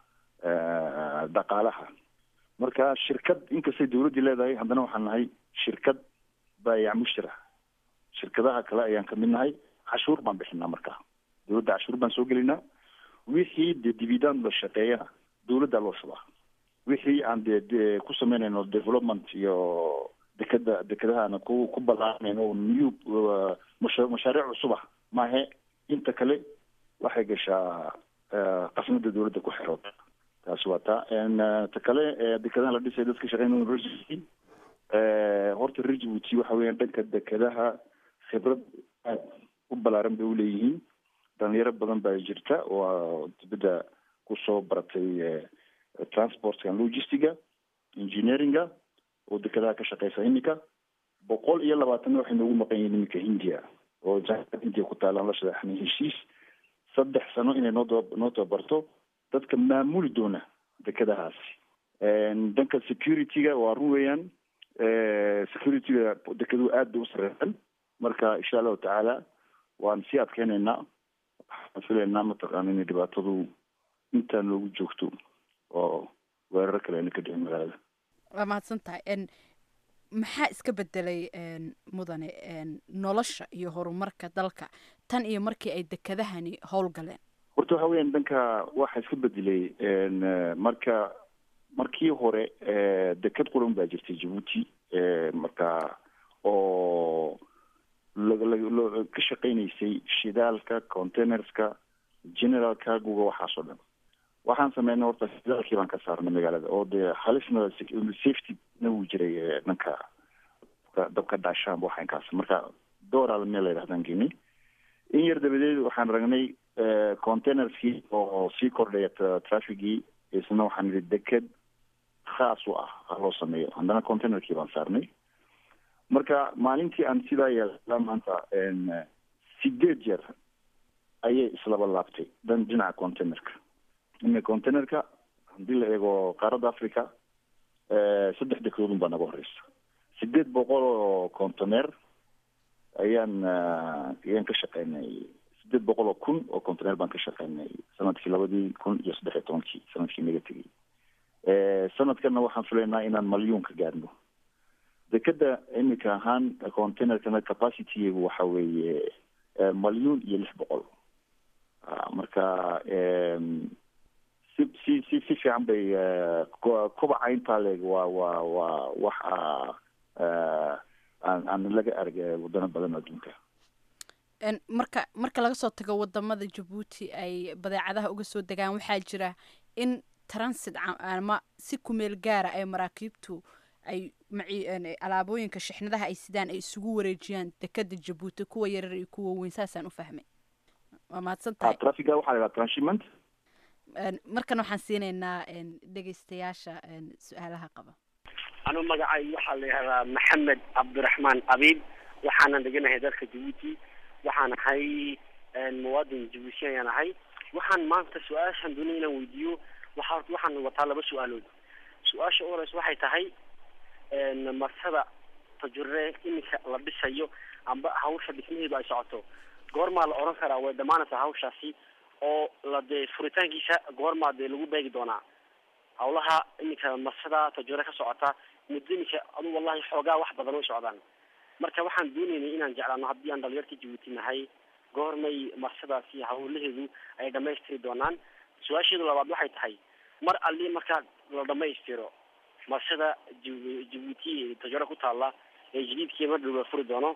dhaqaalaha. marka shirkad inkastay dowladda leedahay haddana waxaan nahay shirkad baayac mushtara. shirkadaha kale ayaan kamid nahay. cashuur baan bixinaa. marka dowladda cashuur baan soo gelinaa. wixii dee dividend la shaqeeyana dowladda loo shubaa. wixii aan dee ku sameynayno development iyo dekada dekadahaana ku ku ballaaranayno new mashaariic cusuba maahe inta kale waxay gashaa qasnada dowladda ku xirood. taasi waa taa. ta kale dekadaha la dhisay dadka shaqeynaya reer jabuuti horta reer jabuuti waxa weeyaan dhanka dekadaha khibrad aad u ballaaran bay uleeyihiin. dhalinyaro badan baa jirta oo dibadda kusoo baratay transportka logistiga engineeringa oo dekedaha ka shaqeysa iminka boqol iyo labaatanna waxay noogu maqan yihiin iminka hindiya oo jaamacadda hindiya ku taalaan la shadaxnay heshiis saddex sano inay noo noo tababarto dadka maamuli doona dekedahaasi dhanka securityga waa run weeyaan securityga dekedu aad bay u sareeyaan marka insha allahu tacaala waan sii adkeynaynaa waxaan filaynaa mataqaana inay dhibaatadu intaan loogu joogto oo weerar kale ayna ka dhicin magaalada waa mahadsan tahay maxaa iska bedelay mudane nolosha iyo horumarka dalka tan iyo markii ay dekedahani howlgaleen horta waxa weeyaan dhanka waxaa iska bedelay marka markii hore deked quran baa jirtay jabuuti marka oo ka shaqeynaysay shidaalka containerska general cargoga waxaasoo dhan waxaan sameynay horta shidaalkii baan ka saarnay magaalada oo dee halisna safety na wuu jiray dhanka dabka dhaashaan waxaankaas marka dooraal meel la yidhahdaan geynay in yar dabadeed waxaan ragnay containerskii oo sii kordhaya trafficgii isna waxaan idhi deked khaas u ah ha loo sameeyo haddana containerkii baan saarnay marka maalintii aan sidaa yeelaa maanta sideed jeer ayay islaba laabtay dan dhinaca containerka ina containerka haddii la eego qaaradda africa saddex dekedoodun baa naga horeysa sideed boqol oo container ayaan ayaan ka shaqeynay sideed boqol oo kun oo container baan ka shaqeynay sanadkii labadii kun iyo saddex iyo tobankii sanadkii naga tegay sanadkana waxaan filaynaa inaan malyuun ka gaarno dekeda imika ahaan containerkana capacitygu waxa weeye malyuun iyo lix boqol marka si si si si fiican bay kobaca intaa leeg waa waa waa waxa aan aan laga argay wadano badan adduunka marka marka laga soo tago wadamada Djibouti ay badeecadaha uga soo degaan waxaa jira in transit ama si kumeel gaara ay maraakiibtu ay alaabooyinka shixnadaha ay sidaan ay isugu wareejiyaan dekada Djibouti kuwa yaryar iyo kuwa weyn saasaan u fahmay waa mahadsan tahay traffiga waxaa la transshipment markan waxaan siinaynaa dhegeystayaasha su-aalaha qaba anu magacay waxaa la yihahdaa maxamed cabdiraxmaan abiib waxaana deganahay dalka Djibouti waxaan ahay muwaadin Djibouti ayaan ahay waxaan maanta su-aashan doonay inaan weydiiyo waxaa waxaan wataa laba su-aalood su-aasha horeysa waxay tahay marsada tajure iminka la dhisayo amba hawsha dhismaheedu ay socoto goormaa la oran karaa way dhamaanaysaa hawshaasi oo la dee furitaankiisa goormaa dee lagu beegi doonaa hawlaha iminka marsada tajure ka socota muddo iminka adu wallahi xoogaa wax badan way socdaan marka waxaan doonaynay inaan jeclaano haddii aan dhalinyarta Djibouti nahay goormay marsadaasi hawlaheedu ay dhamaystiri doonaan su-aasheedu labaad waxay tahay mar alli markaa la dhamaystiro marsada Djibouti tajure ku taala ee jadiidkii mar dhow la furi doono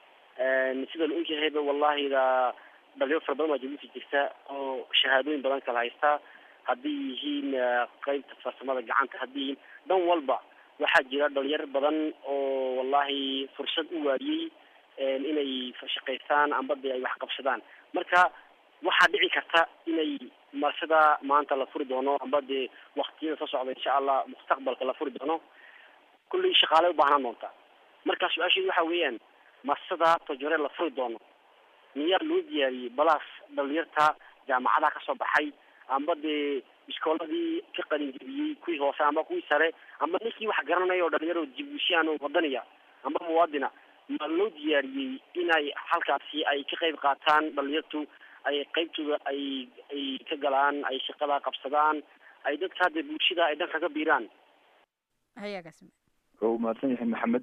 sida la ogyahay wallahi da dhalinyaro fara badan oo Djibouti jirta oo shahaadooyin badan kala haysta haddii yihiin qaybta farsamada gacanta haddii dhan walba waxaa jira dhalinyaro badan oo wallahi fursad u waayey inay shaqaystaan amba dee ay wax qabsadaan marka waxaa dhici karta inay marsada maanta la furi doono amba dee waqtiyada soo socda insha allah mustaqbalka la furi doono kulley shaqaale u baahnaan doonta marka su-aasheedu waxa weeyaan marsada tajure la furi doono miyaa loo diyaariyey balaas dhalinyarta jaamacadaha kasoo baxay amba dee iskooladii ka qalinjebiyey kuwii hoose amba kuwii sare amba ninkii wax garanaya oo dhalinyaro Djiboutian oo wadaniya amba muwaadina ma loo diyaariyey inay halkaasi ay ka qayb qaataan dhalinyartu ay qaybtooda ay ay ka galaan ay shaqada qabsadaan ay dadka hadda bulshada ay dhanka ka biiraan hayagaas oo mahadsan yahay maxamed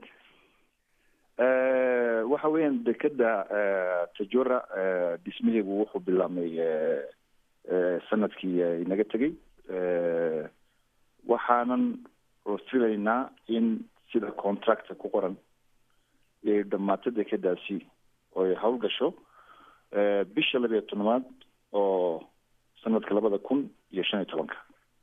waxa weeyaan dekeda tajura dhismaheegu wuxuu bilaabmay sanadkii inaga tegay waxaanan filaynaa in sida contracta ku qoran ay dhamaato dekedaasi oo ay hawl gasho bisha labiyo tobnaad oo sanadka labada kun iyo shan iyo tobanka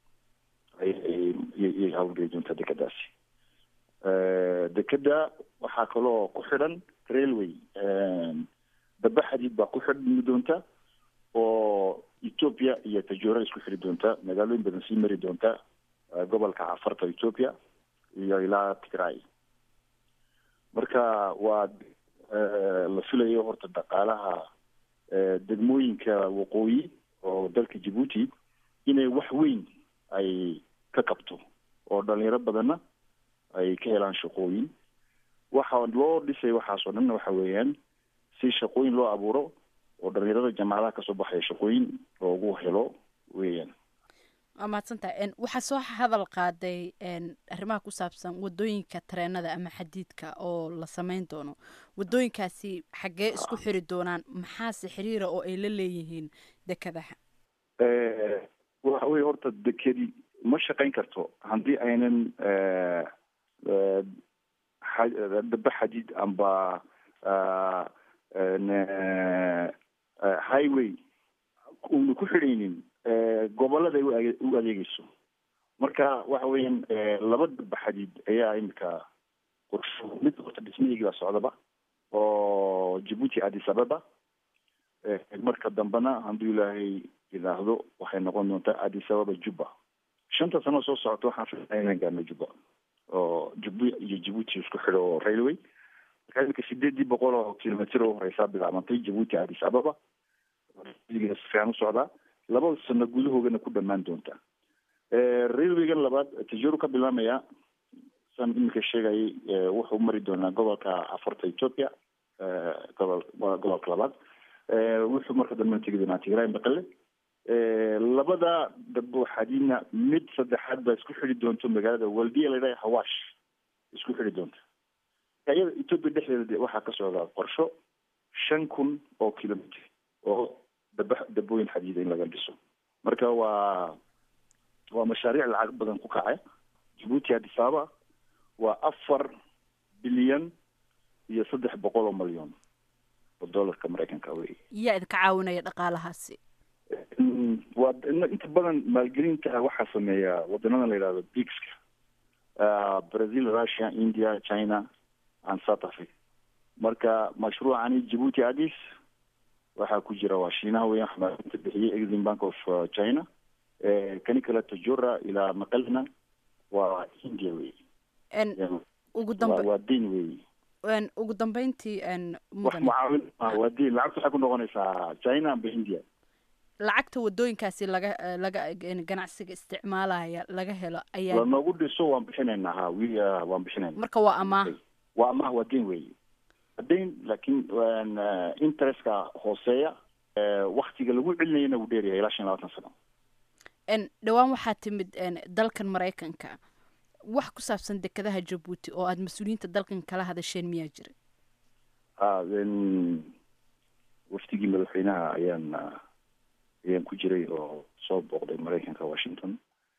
ayay hawlgeli doontaa dekedaasi dekeda waxaa kaloo ku xidhan railway daba xadiid baa ku xidhmi doonta oo ethiopia iyo tajora isku xiri doonta magaalooyin badan sii mari doonta gobolka cafarta ethiopia iyo ilaa tigray marka waa la filayo horta dhaqaalaha degmooyinka waqooyi oo dalka Djibouti inay wax weyn ay ka qabto oo dhalinyaro badanna ay ka helaan shaqooyin waxa loo dhisay waxaas oo dhan waxa weeyaan si shaqooyin loo abuuro oo dhalinyarada jaamacadaha kasoo baxaya shaqooyin loogu helo weeyaan waa mahadsantahay waxaa soo hadal qaaday arrimaha ku saabsan wadooyinka tareenada ama xadiidka oo la samayn doono wadooyinkaasi xaggee isku xiri doonaan maxaase xiriira oo ay la leeyihiin dekadaha waxa weye horta dekedi ma shaqayn karto haddii aynan daba xadiid amba highway una ku xidhaynin gobolada ay u adeegeyso marka waxa weeyaan laba daba xadiid ayaa imika qorsho mid horta dhismaheygi baa socdaba oo Djibouti Addis Ababa marka dambena hadduu ilaahay yidhaahdo waxay noqon doontaa Addis Ababa Juba shanta sano soo socota waxaan filayaa inaan gaarno Juba oo Juba iyo Djibouti isku xidho railway marka imika sideedii boqol oo kilomitir oo horeysaa bilaabantay Djibouti Addis Ababa iyaga si fiican u socdaa laba sano gudahoodana ku dhammaan doonta railwaygan labaad tijaaro ka bilaamaya san imika sheegayay wuxuu mari doonaa gobolka afarta Ethiopia gobol gobolka labaad wuxuu marka dambe tegi doonaa Tigray Maqale labada dabo xadiina mid saddexaad baa isku xidhi doonto magaalada Waldiya la yidhaha Hawash isku xidhi doonta ayada Ethiopia dhexdeeda waxaa ka socda qorsho shan kun oo kilomitir oo daba dabooyin xadiida in laga dhiso marka waa waa mashaariic lacag badan ku kacay Djibouti Addis Ababa waa afar bilyan iyo saddex boqol oo milyan oo dollarka Mareykanka wey yaa idinka caawinaya dhaqaalahaasi waa inta badan maalgelinta waxaa sameeya waddanada la yidhahdo BRICS Brazil Russia India China and South Africa marka mashruucani Djibouti Addis waxaa ku jira waa Shiinaha weeyaan xamaasada bixiyay Exim Bank of China kani kale Tajora ilaa Maqalena waa India wey ugu dambe waa diin wey ugu dambeyntii wax mucaawin waa diin lacagta waxay ku noqonaysaa China amba India lacagta wadooyinkaasi laga laga ganacsiga isticmaalaya laga helo ayaa la noogu dhiso waan bixinaynaa ha wi waan bixinaynaa marka waa amaah waa amaah waa diin wey diin laakiin interestka hooseeya waqtiga lagu celinayana uu dheer yahay ilaa shan iyo labaatan sano en dhawaan waxaa timid dalkan Mareykanka wax ku saabsan dekadaha Djibouti oo aad mas'uuliyiinta dalkan kala hadasheen miyaa jira ah in waftigii madaxweynaha ayaan ayaan ku jiray oo soo booqday Mareykanka Washington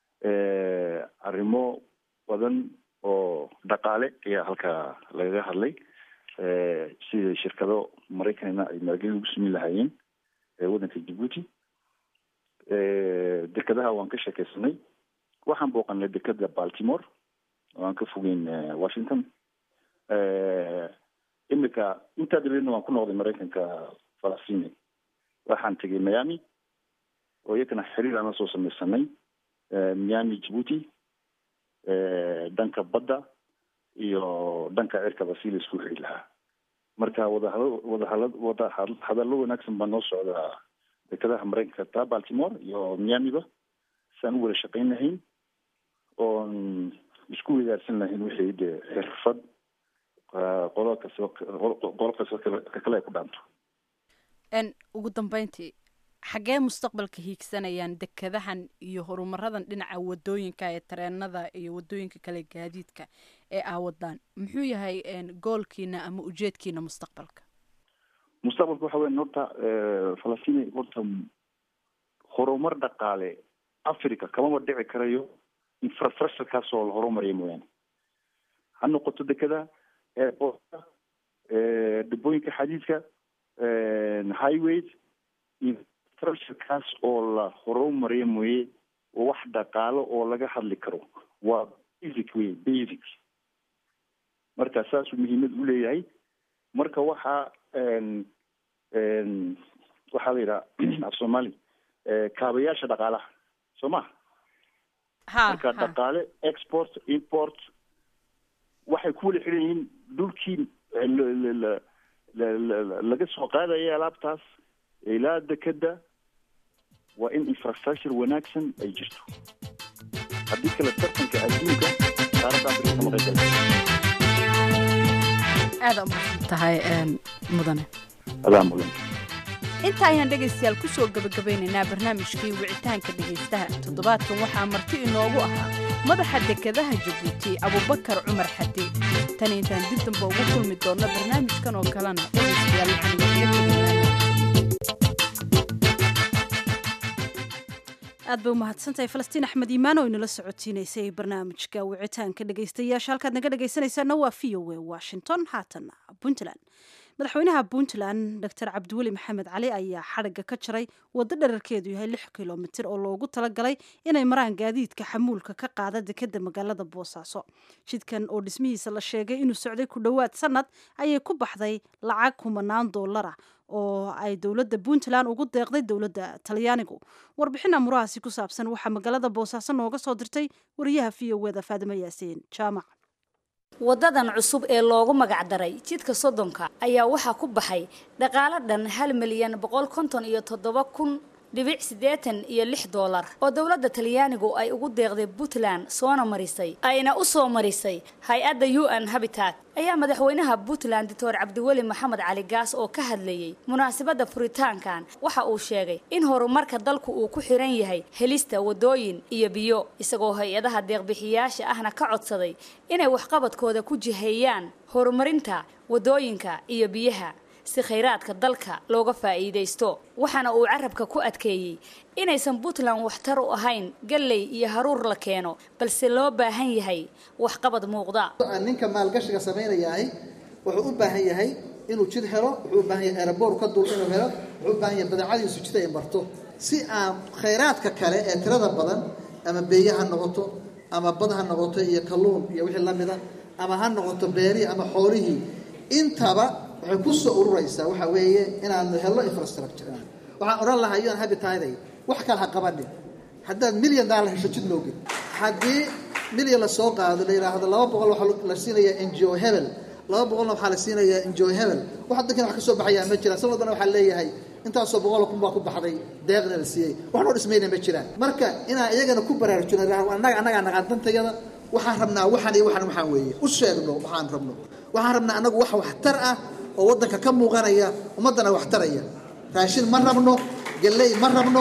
arrimo badan oo dhaqaale ayaa halka laga hadlay sida shirkado Mareykanna ay maalgelin ugu sameyn lahaayeen waddanka Djibouti dekadaha waan ka sheekaysanay waxaan booqanay dekada Baltimore oo aan ka fogeyn Washington imika inta dibadna waan ku noqday Mareykanka Falastiin waxaan tegay Miami oo iyagana xiriir aan soo sameysanay Miami Djibouti dhanka badda iyo dhanka cirka basiil isku xidhi lahaa marka wadahadalo wadahadalo wadahadalo wanaagsan baa noo socda dekadaha Mareykanka ta Baltimore iyo Miami-ba saan wada shaqayn lahayn oon isku wadaarsan lahayn wixii de xirfad qolka soo qolka soo kale ku dhaanto en ugu dambeyntii xagee mustaqbalka hiigsanayaan dekadahan iyo horumaradan dhinaca wadooyinka ee tareenada iyo wadooyinka kale gaadiidka ee aawadaan muxuu yahay goolkiina ama ujeedkiina mustaqbalka mustaqbalka waxa weyn horta Falastiin horta horumar dhaqaale Afrika kama dhici karayo infrastructure kaas oo horumariyo mooyaan ha noqoto dekada airportka dibooyinka xadiidka highways infrastructure kaas oo la horumariyo mooyee wax dhaqaale oo laga hadli karo waa basic way basic marka saas uu muhiimad u leeyahay marka waxa een een waxa la yiraahdaa af Soomaali kaabayaasha dhaqaalaha soo ma marka dhaqaale export import waxay ku wada xiran yihiin dhulkii laga soo qaadaya alaabtaas ilaa dekeda waa in infrastructure wanaagsan ay jirto haddii kale tartanka adduunka qaaradda afrika kama qayb aada u tahay mudane adaa mudan inta ayaan dhegaystayaal ku soo gabagabaynaynaa barnaamijkii wicitaanka dhegaystaha toddobaadkan waxaa marti inoogu ahaa madaxa dekedaha jabuuti abubakar cumar xadi tan intaan dib damba ugu kulmi doonno barnaamijkan oo kalena dhegaystayaal waxaan igaga tegaynaa aad bay u mahadsantahay falastiin axmed iimaan oo inala socotiinaysay barnaamijka wicitaanka dhegaystayaasha halkaad naga dhegaysanaysaana waa v o a washington haatana puntland madaxweynaha puntland doctor cabdiweli maxamed cali ayaa xadhigga ka jaray waddo dherarkeedu yahay lix kilomitir oo loogu talagalay inay maraan gaadiidka xamuulka ka qaada dekeda magaalada boosaaso jidkan oo dhismihiisa la sheegay inuu socday ku dhowaad sanad ayay ku baxday lacag kumanaan dollar ah oo ay dowladda puntland ugu deeqday dowladda talyaanigu warbixin amurahaasi ku saabsan waxaa magaalada boosaaso nooga soo dirtay wariyaha v o wda faadimo yaasiin jaamac wadadan cusub ee loogu magacdaray jidka soddonka ayaa waxaa ku baxay dhaqaale dhan hal milyan boqol konton iyo toddoba kun dhibic siddeetan iyo lix dollar oo dowladda talyaanigu ay ugu deeqday puntland soona marisay ayna u soo marisay hay-adda u n habitat ayaa madaxweynaha puntland doctor cabdiweli maxamed cali gaas oo ka hadlayay munaasabadda furitaankan waxa uu sheegay in horumarka dalku uu ku xiran yahay helista wadooyin iyo biyo isagoo hay-adaha deeqbixiyaasha ahna ka codsaday inay waxqabadkooda ku jiheeyaan horumarinta wadooyinka iyo biyaha si khayraadka dalka looga faa'iideysto waxaana uu carabka ku adkeeyey inaysan puntland waxtar u ahayn galley iyo haruur la keeno balse loo baahan yahay waxqabad muuqda ninka maalgashiga samaynayahay wuxuu u baahan yahay inuu jid helo wuxuu u baahan yahay aeroboort ka dul inuu helo wuxuu u baahan yahay badeecadiisu jid ay marto si aan khayraadka kale ee tirada badan ama beeya ha noqoto ama bad ha noqoto iyo kalluun iyo wixii lamida ama ha noqoto beeri ama xoolihii intaba waxay ku soo ururaysaa waxa weeye inaanu helno infrastructure waxaan oran lahaa iyoan habitaaday wax kale ha qabanin haddaad milyan dollar hesho jid loo geli haddii milyan la soo qaado la yidhaahdo laba boqol waxaa la siinayaa n g o hebel laba boqolna waxaa la siinayaa n g o hebel wax dadkan wax ka soo baxayaa ma jiraan sanadana waxaa leeyahay intaasoo boqol kun baa ku baxday deeqna la siiyey wax noo dhismayna ma jiraan marka inaan iyagana ku baraarujino annaga annagaa naqaantantayada waxaan rabnaa waxaan iyo waxaan waxaan weeye u sheegno waxaan rabno waxaan rabnaa annagu wax waxtar ah oo waddanka ka muuqanaya ummaddana wax taraya raashin ma rabno galley ma rabno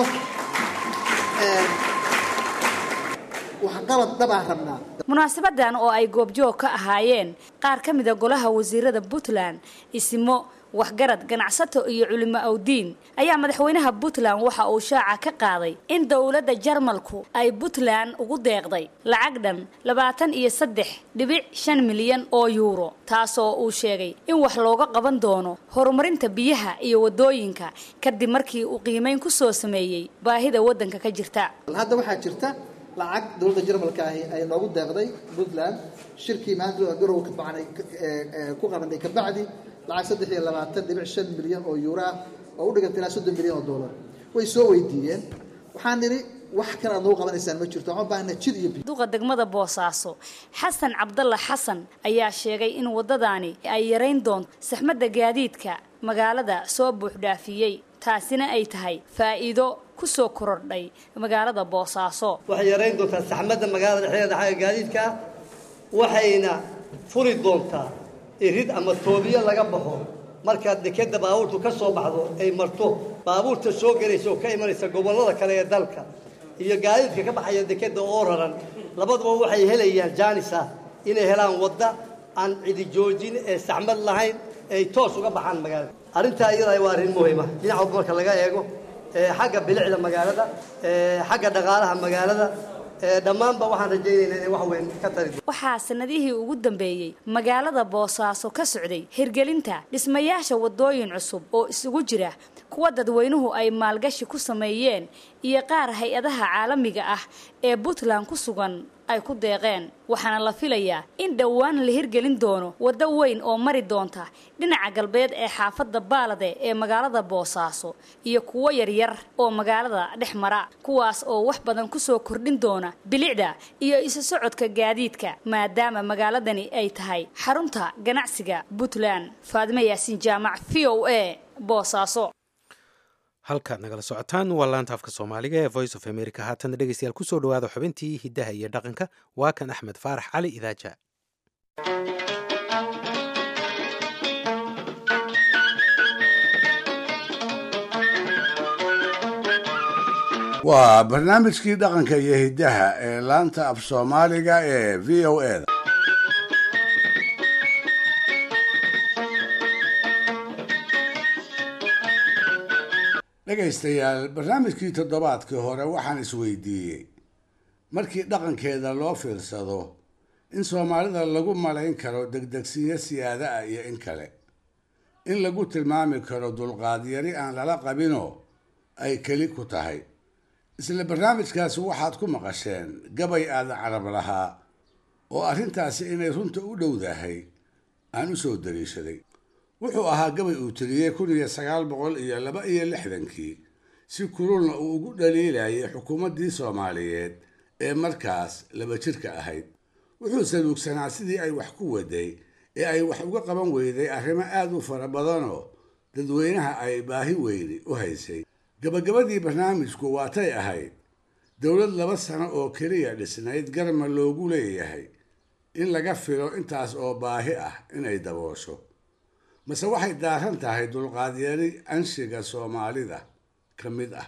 waxqabad dhabaan rabnaa munaasabadan oo ay goobjoog ka ahaayeen qaar ka mida golaha wasiirada puntland isimo waxgarad ganacsato iyo culimo awdiin ayaa madaxweynaha puntland waxa uu shaaca ka qaaday in dowladda jarmalku ay puntland ugu deeqday lacag dhan labaatan iyo saddex dhibic shan milyan oo yuuro taasoo uu sheegay in wax looga qaban doono horumarinta biyaha iyo wadooyinka kadib markii uu qiimeyn ku soo sameeyey baahida waddanka ka jirta hadda waxaa jirta lacag dowladda jarmalka ahi ay noogu deeqday puntland shirkii maanta garow ka bacnay ku qabanay ka bacdi lacag saddex iyo labaatan dhibic shan milyan oo yuuro ah oo u dhiganta ilaa soddon milyan oo dollar way soo weydiiyeen waxaan nidhi wax kale aad noogu qabanaysaan ma jirto waxaan u baahnaa jid iyo biyo duqa degmada boosaaso xasan cabdalla xasan ayaa sheegay in waddadaani ay yarayn doonto saxmadda gaadiidka magaalada soo buuxdhaafiyey taasina ay tahay faa'iido ku soo korodhay magaalada boosaaso waxay yarayn doontaa saxmadda magaalada dhexdeeda xagga gaadiidka waxayna furi doontaa irid ama toobiyo laga baxo markaad dekeda baabuurtu ka soo baxdo ay marto baabuurta soo gelaysa oo ka imanaysa gobollada kale ee dalka iyo gaadiidka ka baxaya dekeda oo raran labaduba waxay helayaan jaanisa inay helaan wadda aan cidi joojin ee saxmad lahayn ay toos uga baxaan magaalada arrintaa iyada waa arrin muhiima dhinaca walba marka laga eego xagga bilicda magaalada xagga dhaqaalaha magaalada dhammaanba waxaan rajaynaynaa inay wax weyn ka tari waxaa sanadihii ugu dambeeyey magaalada boosaaso ka socday hirgelinta dhismayaasha wadooyin cusub oo isugu jira kuwa dadweynuhu ay maalgashi ku sameeyeen iyo qaar hay-adaha caalamiga ah ee Puntland ku sugan ay ku deeqeen waxaana la filayaa in dhawaan la hirgelin doono waddo weyn oo mari doonta dhinaca galbeed ee xaafadda Baalade ee magaalada Boosaaso iyo kuwa yaryar oo magaalada dhex mara kuwaas oo wax badan ku soo kordhin doona bilicda iyo isu socodka gaadiidka maadaama magaaladani ay tahay xarunta ganacsiga Puntland. Faadime Yaasin Jaamac V O A Boosaaso. halkaad nagala socotaan waa laanta afka soomaaliga ee Voice of America. haatan dhegeystayaal ku soo dhawaada xubintii hidaha iyo dhaqanka waa kan Axmed Faarax Cali Idaaja. waa barnaamijkii dhaqanka iyo hidaha ee laanta af soomaaliga ee V O A da. dhegaystayaal barnaamijkii toddobaadkii hore waxaan isweydiiyey markii dhaqankeeda loo fiirsado in soomaalida lagu malayn karo degdegsiyo siyaada ah iyo in kale in lagu tilmaami karo dulqaad yari aan lala qabinoo ay keli ku tahay. isla barnaamijkaasi waxaad ku maqasheen gabay aadan carab lahaa oo arrintaasi inay runta u dhowdahay aan u soo dariishaday. wuxuu ahaa gabay uu tiriyey kun iyo sagaal boqol iyo laba iyo lixdankii si kululna uu ugu dhaliilayay xukuumaddii Soomaaliyeed ee markaas laba jirka ahayd. wuxuu saluugsanaa sidii ay wax ku waday ee ay wax uga qaban weyday arrimo aad u fara badanoo dadweynaha ay baahi weyni u haysay. gabagabadii barnaamijku waatay ahayd dowlad laba sano oo keliya dhisnayd garma loogu leeyahay in laga filo intaas oo baahi ah inay daboosho, mase waxay daaran tahay dulqaad yari anshiga Soomaalida ka mid ah.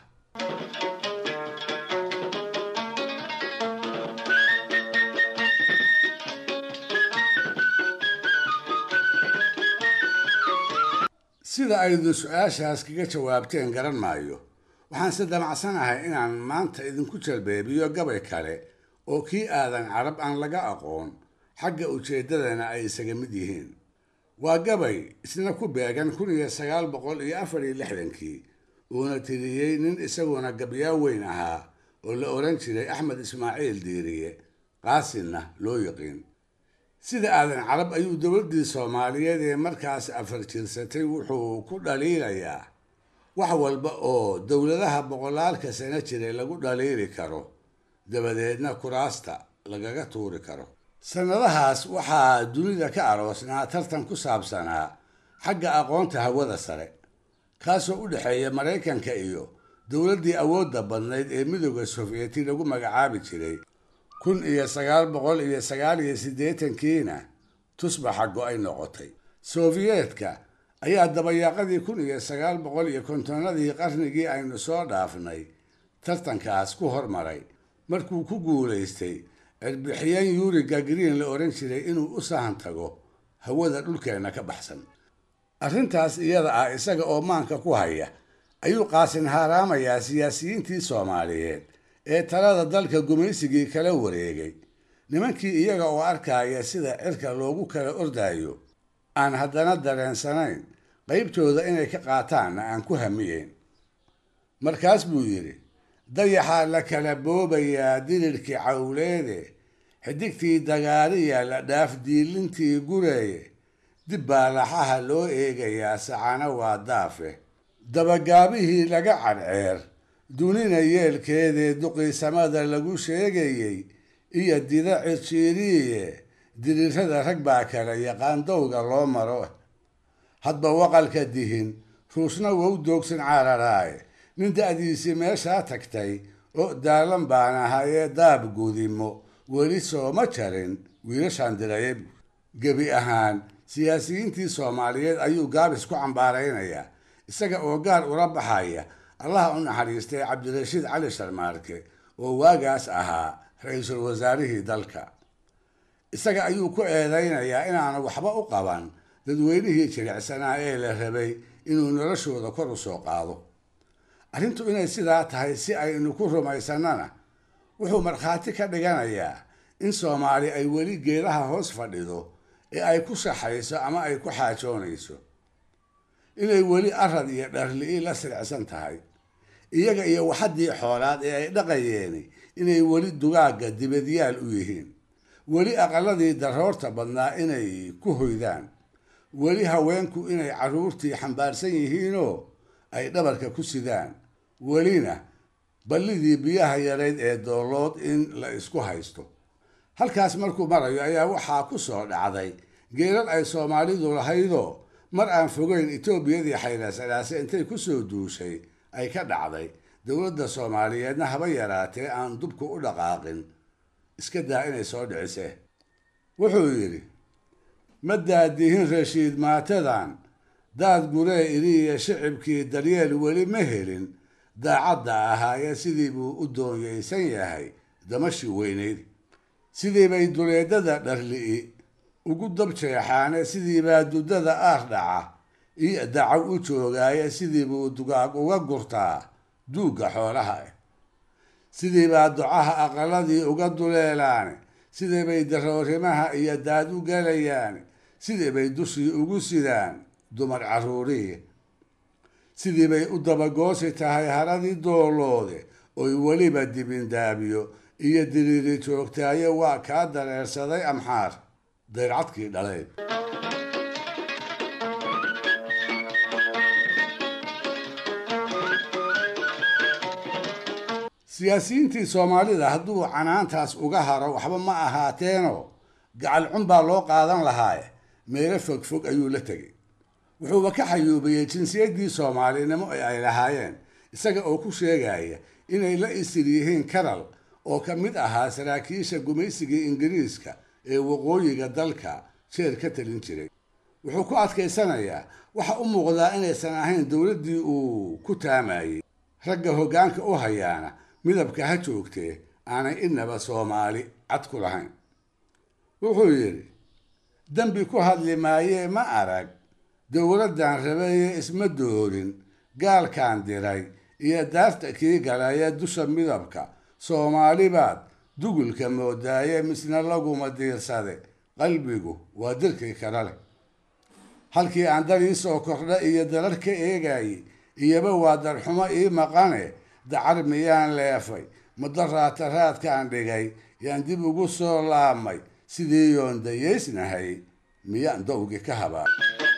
sida aydu su-aashaas kaga jawaabteen garan maayo, waxaanse damacsanahay inaan maanta idinku jalbeebiyo gabay kale oo kii aadan carab aan laga aqoon xagga ujeeddadana ay isaga mid yihiin. waa gabay isna ku beegan kun iyo sagaal boqol iyo afar iyo lixdankii uuna tiriyey nin isaguna gabyaa weyn ahaa oo la oran jiray Axmed Ismaaciil Diiriye qaasinna loo yaqiin. sida aadan carab ayuu dowladdii Soomaaliyeed ee markaas afar jirsatay wuxuu ku dhaliilayaa wax walba oo dowladaha boqolaalka sano jiray lagu dhaliili karo dabadeedna kuraasta lagaga tuuri karo. sanadahaas waxaa dunida ka aroosnaa tartan ku saabsanaa xagga aqoonta hawada sare kaasoo u dhexeeya Maraykanka iyo dowladdii awoodda badnayd ee midowda Sovieti lagu magacaabi jiray. kun iyo sagaal boqol iyo sagaal iyo siddeetankiina tusbaxa go-ay noqotay. Sovietka ayaa dabayaaqadii kun iyo sagaal boqol iyo kontonadii qarnigii aynu soo dhaafnay tartankaas ku hormaray markuu ku guulaystay cirbixiyeen Yuri Gagarin la oran jiray inuu u sahan tago hawada dhulkeena ka baxsan. arrintaas iyada ah isaga oo maanka ku haya ayuu qaasin haaraamayaa siyaasiyiintii Soomaaliyeed ee talada dalka gumaysigii kala wareegay, nimankii iyaga oo arkaya sida cirka loogu kala ordayo aan haddana dareensanayn qaybtooda inay ka qaataanna aan ku hamiyeyn. markaas buu yidhi dayaxaa la kala boobayaa dirirkii cawleede xidigtii dagaariya la dhaaf diilintii gureeye dib baa laxaha loo eegayaa sacana waa daafe dabagaabihii laga cadceer dunina yeelkeedee duqiisamada lagu sheegayey iyo dida cirjiiriye dirirrada rag baa kale yaqaan dowga loo maro hadba waqalka dihin ruusna wow doogsan cararaaye nin da'diisii meeshaa tagtay oo daalan baan ahayee daab gudimo weli sooma jarin wiilashaan diraye. gebi ahaan siyaasiyiintii Soomaaliyeed ayuu gaabis ku cambaaraynayaa isaga oo gaar ula baxaya allaha u naxariistay Cabdirashiid Cali Sharmaarke oo waagaas ahaa ra-iisul wasaarihii dalka. isaga ayuu ku eedaynayaa inaanu waxba u qaban dadweynihii jilicsanaa ee la rabay inuu noloshooda kor u soo qaado. arrintu inay sidaa tahay si aynu ku rumaysannana wuxuu markhaati ka dhiganayaa in Soomaali ay weli geedaha hoos fadhido ee ay ku shaxayso ama ay ku xaajoonayso. inay weli arad iyo dharli'i la sircsan tahay iyaga iyo waxaddii xoolaad ee ay dhaqayeeni inay weli dugaagga dibadyaal u yihiin weli aqaladii daroorta badnaa inay ku hoydaan weli haweenku inay carruurtii xambaarsan yihiinoo ay dhabarka ku sidaan welina ballidii biyaha yarayd ee doolood in la isku haysto halkaas markuu marayo ayaa waxaa ku soo dhacday geelal ay soomaalidu lahaydoo mar aan fogeyn etoobiyadii xaylasalaase intay ku soo duushay ay ka dhacday dowladda soomaaliyeedna haba yaraatee aan dubku u dhaqaaqin iska daa inay soo dhicise wuxuu yidhi ma daadihin rashiid maatadan daad guree iriya shicibkii daryeel weli ma helin daacadda ahaayee sidii buu u doonyaysan yahay damashii weynayd sidii bay duleedada dharli'i ugu dabjeexaane sidii baa dudada aar dhaca iyo dacaw u joogaaye sidii buu dugaag uga gurtaa duugga xoolaha ah sidii baa ducaha aqaladii uga duleelaane sidii bay daroorimaha iyo daad u galayaane sidii bay dushii ugu sidaan dumar carruurihi sidii bay u dabagoosi tahay haradii dooloode oy weliba dibindaabiyo iyo diriiri joogtaaye waa kaa dareersaday amxaar dayrcadkii dhaleyd siyaasiyiintii soomaalida hadduu canaantaas uga haro waxba ma ahaateenoo gacal cun baa loo qaadan lahaaye meelo fogfog ayuu la tegay wuxuuba ka xayuubiyey jinsiyaddii soomaalinimo ee ay lahaayeen isaga oo ku sheegaya inay la isir yihiin karal oo ka mid ahaa saraakiisha gumaysigii ingiriiska ee waqooyiga dalka jeer ka talin jiray wuxuu ku adkaysanayaa waxa u muuqdaa inaysan ahayn dowladdii uu ku taamayey ragga hoggaanka u hayaana midabka ha joogtee aanay inaba soomaali cad ku lahayn wuxuu yidhi dembi ku hadli maayee ma arag dowladdan rabeeye isma doorin gaalkaan diray iyo daarta kii galaya dusha midabka soomaali baad dugulka moodaaye misna laguma diirsade qalbigu waa dirkii kala leh halkii aan dar ii soo kordha iyo darar ka eegaye iyoba waa darxumo ii maqane dacar miyaan leefay madaraata raadkaan dhigay yaan dib ugu soo laabmay sidii yoon dayaysnahay miyaan dowgi ka habaa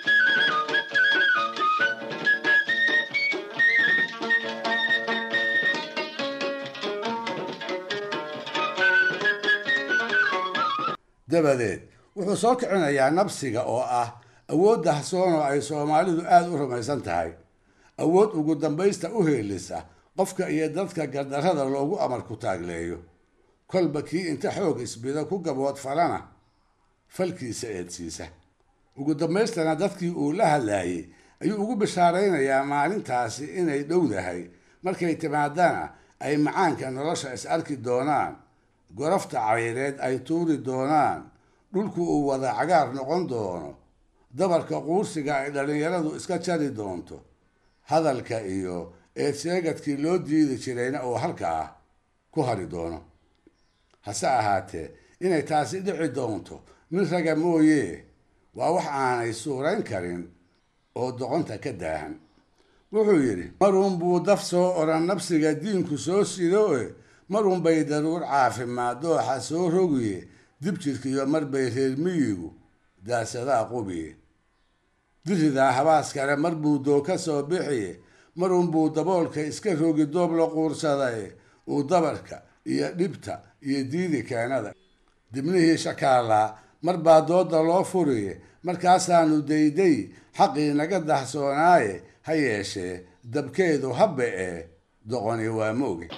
dabadeed wuxuu soo kicinayaa nabsiga oo ah awood dahsoon oo ay soomaalidu aada u rumaysan tahay awood ugu dambaysta u heelisa qofka iyo dadka gardarrada loogu amar ku taagleeyo kolba kii inta xoog isbida ku gabood falana falkiisa eedsiisa ugu dambaystana dadkii uu la hadlaayey ayuu ugu bishaaraynayaa maalintaasi inay dhowdahay markay timaadana ay macaanka nolosha is arki doonaan gorofta cayreed ay tuuri doonaan dhulku uu wada cagaar noqon doono dabarka quursiga ay dhallinyaradu iska jari doonto hadalka iyo eedsheegadkii loo diidi jirayna uu halkaa ku hari doono hase ahaatee inay taasi dhici doonto nin raga mooye waa wax aanay suurayn karin oo doqonta ka daahan wuxuu yidhi marun buu daf soo odhan nabsiga diinku soo sidoe marun bay daruur caafimaad dooxa soo rogiye dib jirkiyo mar bay reer miyigu daasadaa qubiye diridaa habaas kale mar buu doo ka soo bixiye marun buu daboolka iska rogi doob la quursadaye uu dabarka iyo dhibta iyo diidi keenada dibnihii shakaalaa mar baa dooda loo furiye markaasaanu dayday xaqii naga dahsoonaaye ha yeeshee dabkeedu habbe ee doqoni waa mooge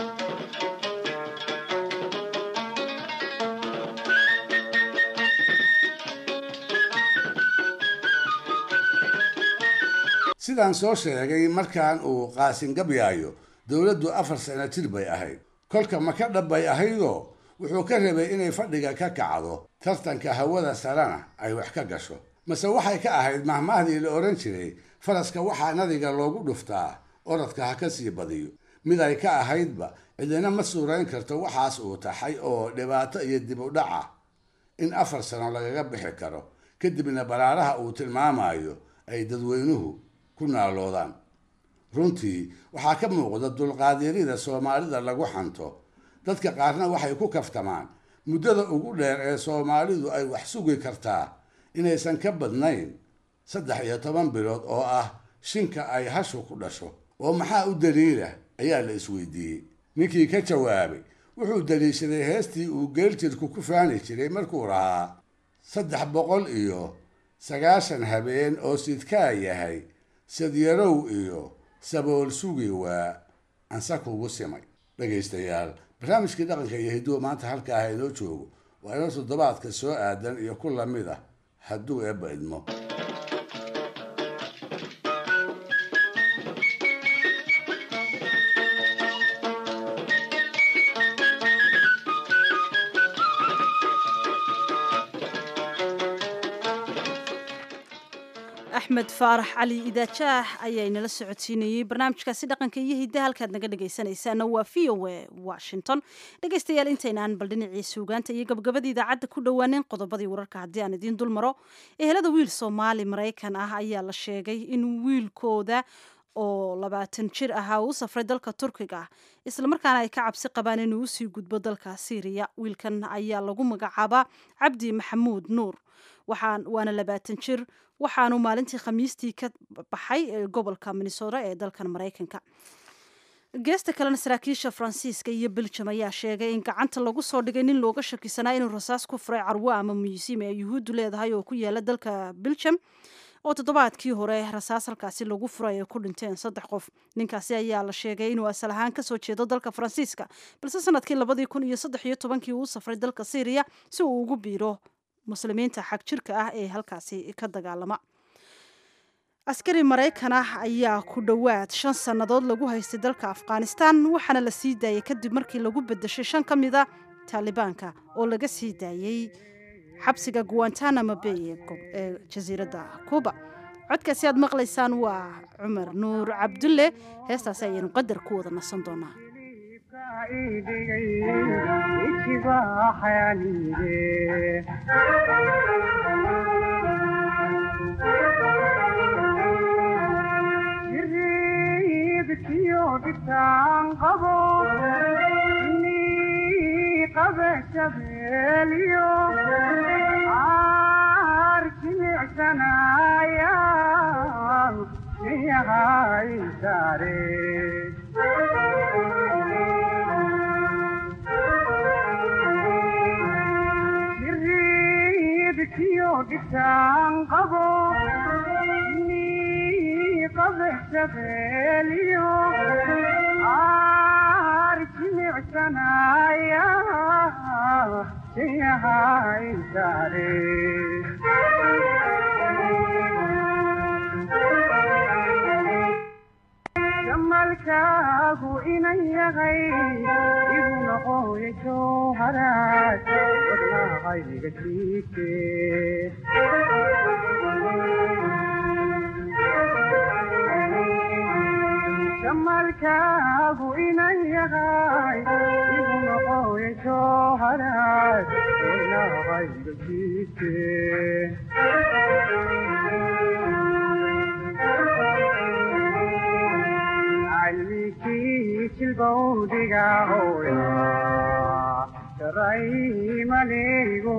sidaan soo sheegay markaan uu qaasin gabyaayo dowladdu afar sano jir bay ahayd kolka maka dhabbay ahaydoo wuxuu ka rabay inay fadhiga ka kacdo tartanka hawada sarena ay wax ka gasho mase waxay ka ahayd mahmaahdii la odhan jiray faraska waxaa nadiga loogu dhuftaa orodka ha ka sii badiyo mid ay ka ahaydba cidina ma suurayn karto waxaas uu taxay oo dhibaato iyo dib u dhaca in afar sano lagaga bixi karo kadibna baraaraha uu tilmaamayo ay dadweynuhu ku naaloodaan. runtii waxaa ka muuqda dulqaadyarida soomaalida lagu xanto. dadka qaarna waxay ku kaftamaan muddada ugu dheer ee soomaalidu ay wax sugi kartaa inaysan ka badnayn saddex iyo toban bilood oo ah shinka ay hashu ku dhasho. oo maxaa u daliila ayaa la isweydiiyey. ninkii ka jawaabay wuxuu daliishaday heestii uu geeljirku ku faani jiray markuu lahaa saddex boqol iyo sagaashan habeen oo sidkaa yahay sadyarow iyo sabool sugi waa ansa kugu simay. dhegaystayaal, barnaamijkii dhaqanka iyo hidduhu maanta halka ah inoo joogo waa inoo toddobaadka soo aadan iyo ku lamid ah hadduu eebba idmo. axmed faarax cali idaajaah ayaa inala socodsiinayey barnaamijkaasi dhaqanka iyo hiddaha halkaad naga dhegaysanaysaana waa v o a washington. dhegaystayaal, intaynaan bal dhinacii suugaanta iyo gabagabada idaacadda ku dhowaaneyn qodobadii wararka haddii aan idiin dul maro. ehelada wiil soomaali maraykan ah ayaa la sheegay in wiilkooda oo labaatan jir ahaa uu safray dalka turkiga islamarkaana ay ka cabsi qabaan inuu usii gudbo dalka siiriya. wiilkan ayaa lagu magacaabaa cabdi maxamuud nuur, waana labaatan jir, waxaanu maalintii khamiistii ka baxay gobolka minnesota ee dalkan maraykanka. geesta kalena saraakiisha faransiiska iyo beljum ayaa sheegay in gacanta lagu soo dhigay nin looga shakisanaa inuu rasaas ku furay carwo ama museum ee yuhuuddu leedahay oo ku yaala dalka beljum, oo toddobaadkii hore rasaas halkaasi lagu furay ay ku dhinteen saddex qof. ninkaasi ayaa la sheegay inuu asal ahaan kasoo jeedo dalka faransiiska, balse sanadkii labadii kun iyo saddex iyo tobankii uu safray dalka syriya si uu ugu biiro muslimiinta xag jirka ah ee halkaasi ka dagaalama. askari maraykan ah ayaa ku dhowaad shan sannadood lagu haystay dalka afghanistan, waxaana la sii daayay kadib markii lagu bedeshay shan ka mid a taalibaanka oo laga sii daayey xabsiga guantanamo bay ee jasiiradda cuba. codkaasi aad maqlaysaan waa cumar nuur cabdulle. heestaasi ayaynu qadar ku wada nasan doonaa. jamalkaagu inan yahay igu noqoya jowharaad wadnahayga jiite jamalkaagu inan yahay igu noqoya jowharaad wadnahayga jiite jilbowdiga hooya jaraymaneygu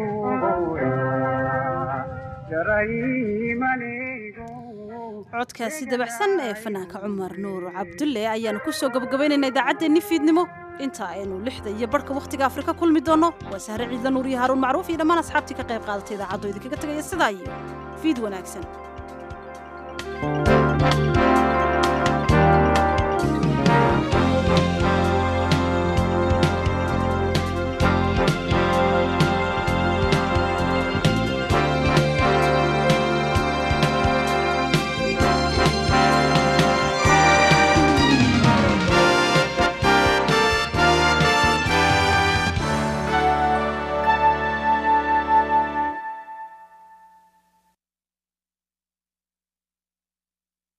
jaraymaneygu. codkaasi dabaxsan ee fanaanka cumar nuur cabdulle ayaanu ku soo gabagabaynaynaa idaacaddeenni fiidnimo. inta aynu lixda iyo barhka wakhtiga afrika kulmi doonno waa sahre ciidla nuur iyo haaruun macruuf iyo dhammaan asxaabtii ka qayb qaadatay idaacaddo idinkaga tegaya sidaa iyo fiid wanaagsan.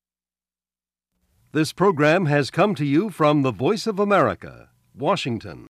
This program has come to you from the Voice of America, Washington.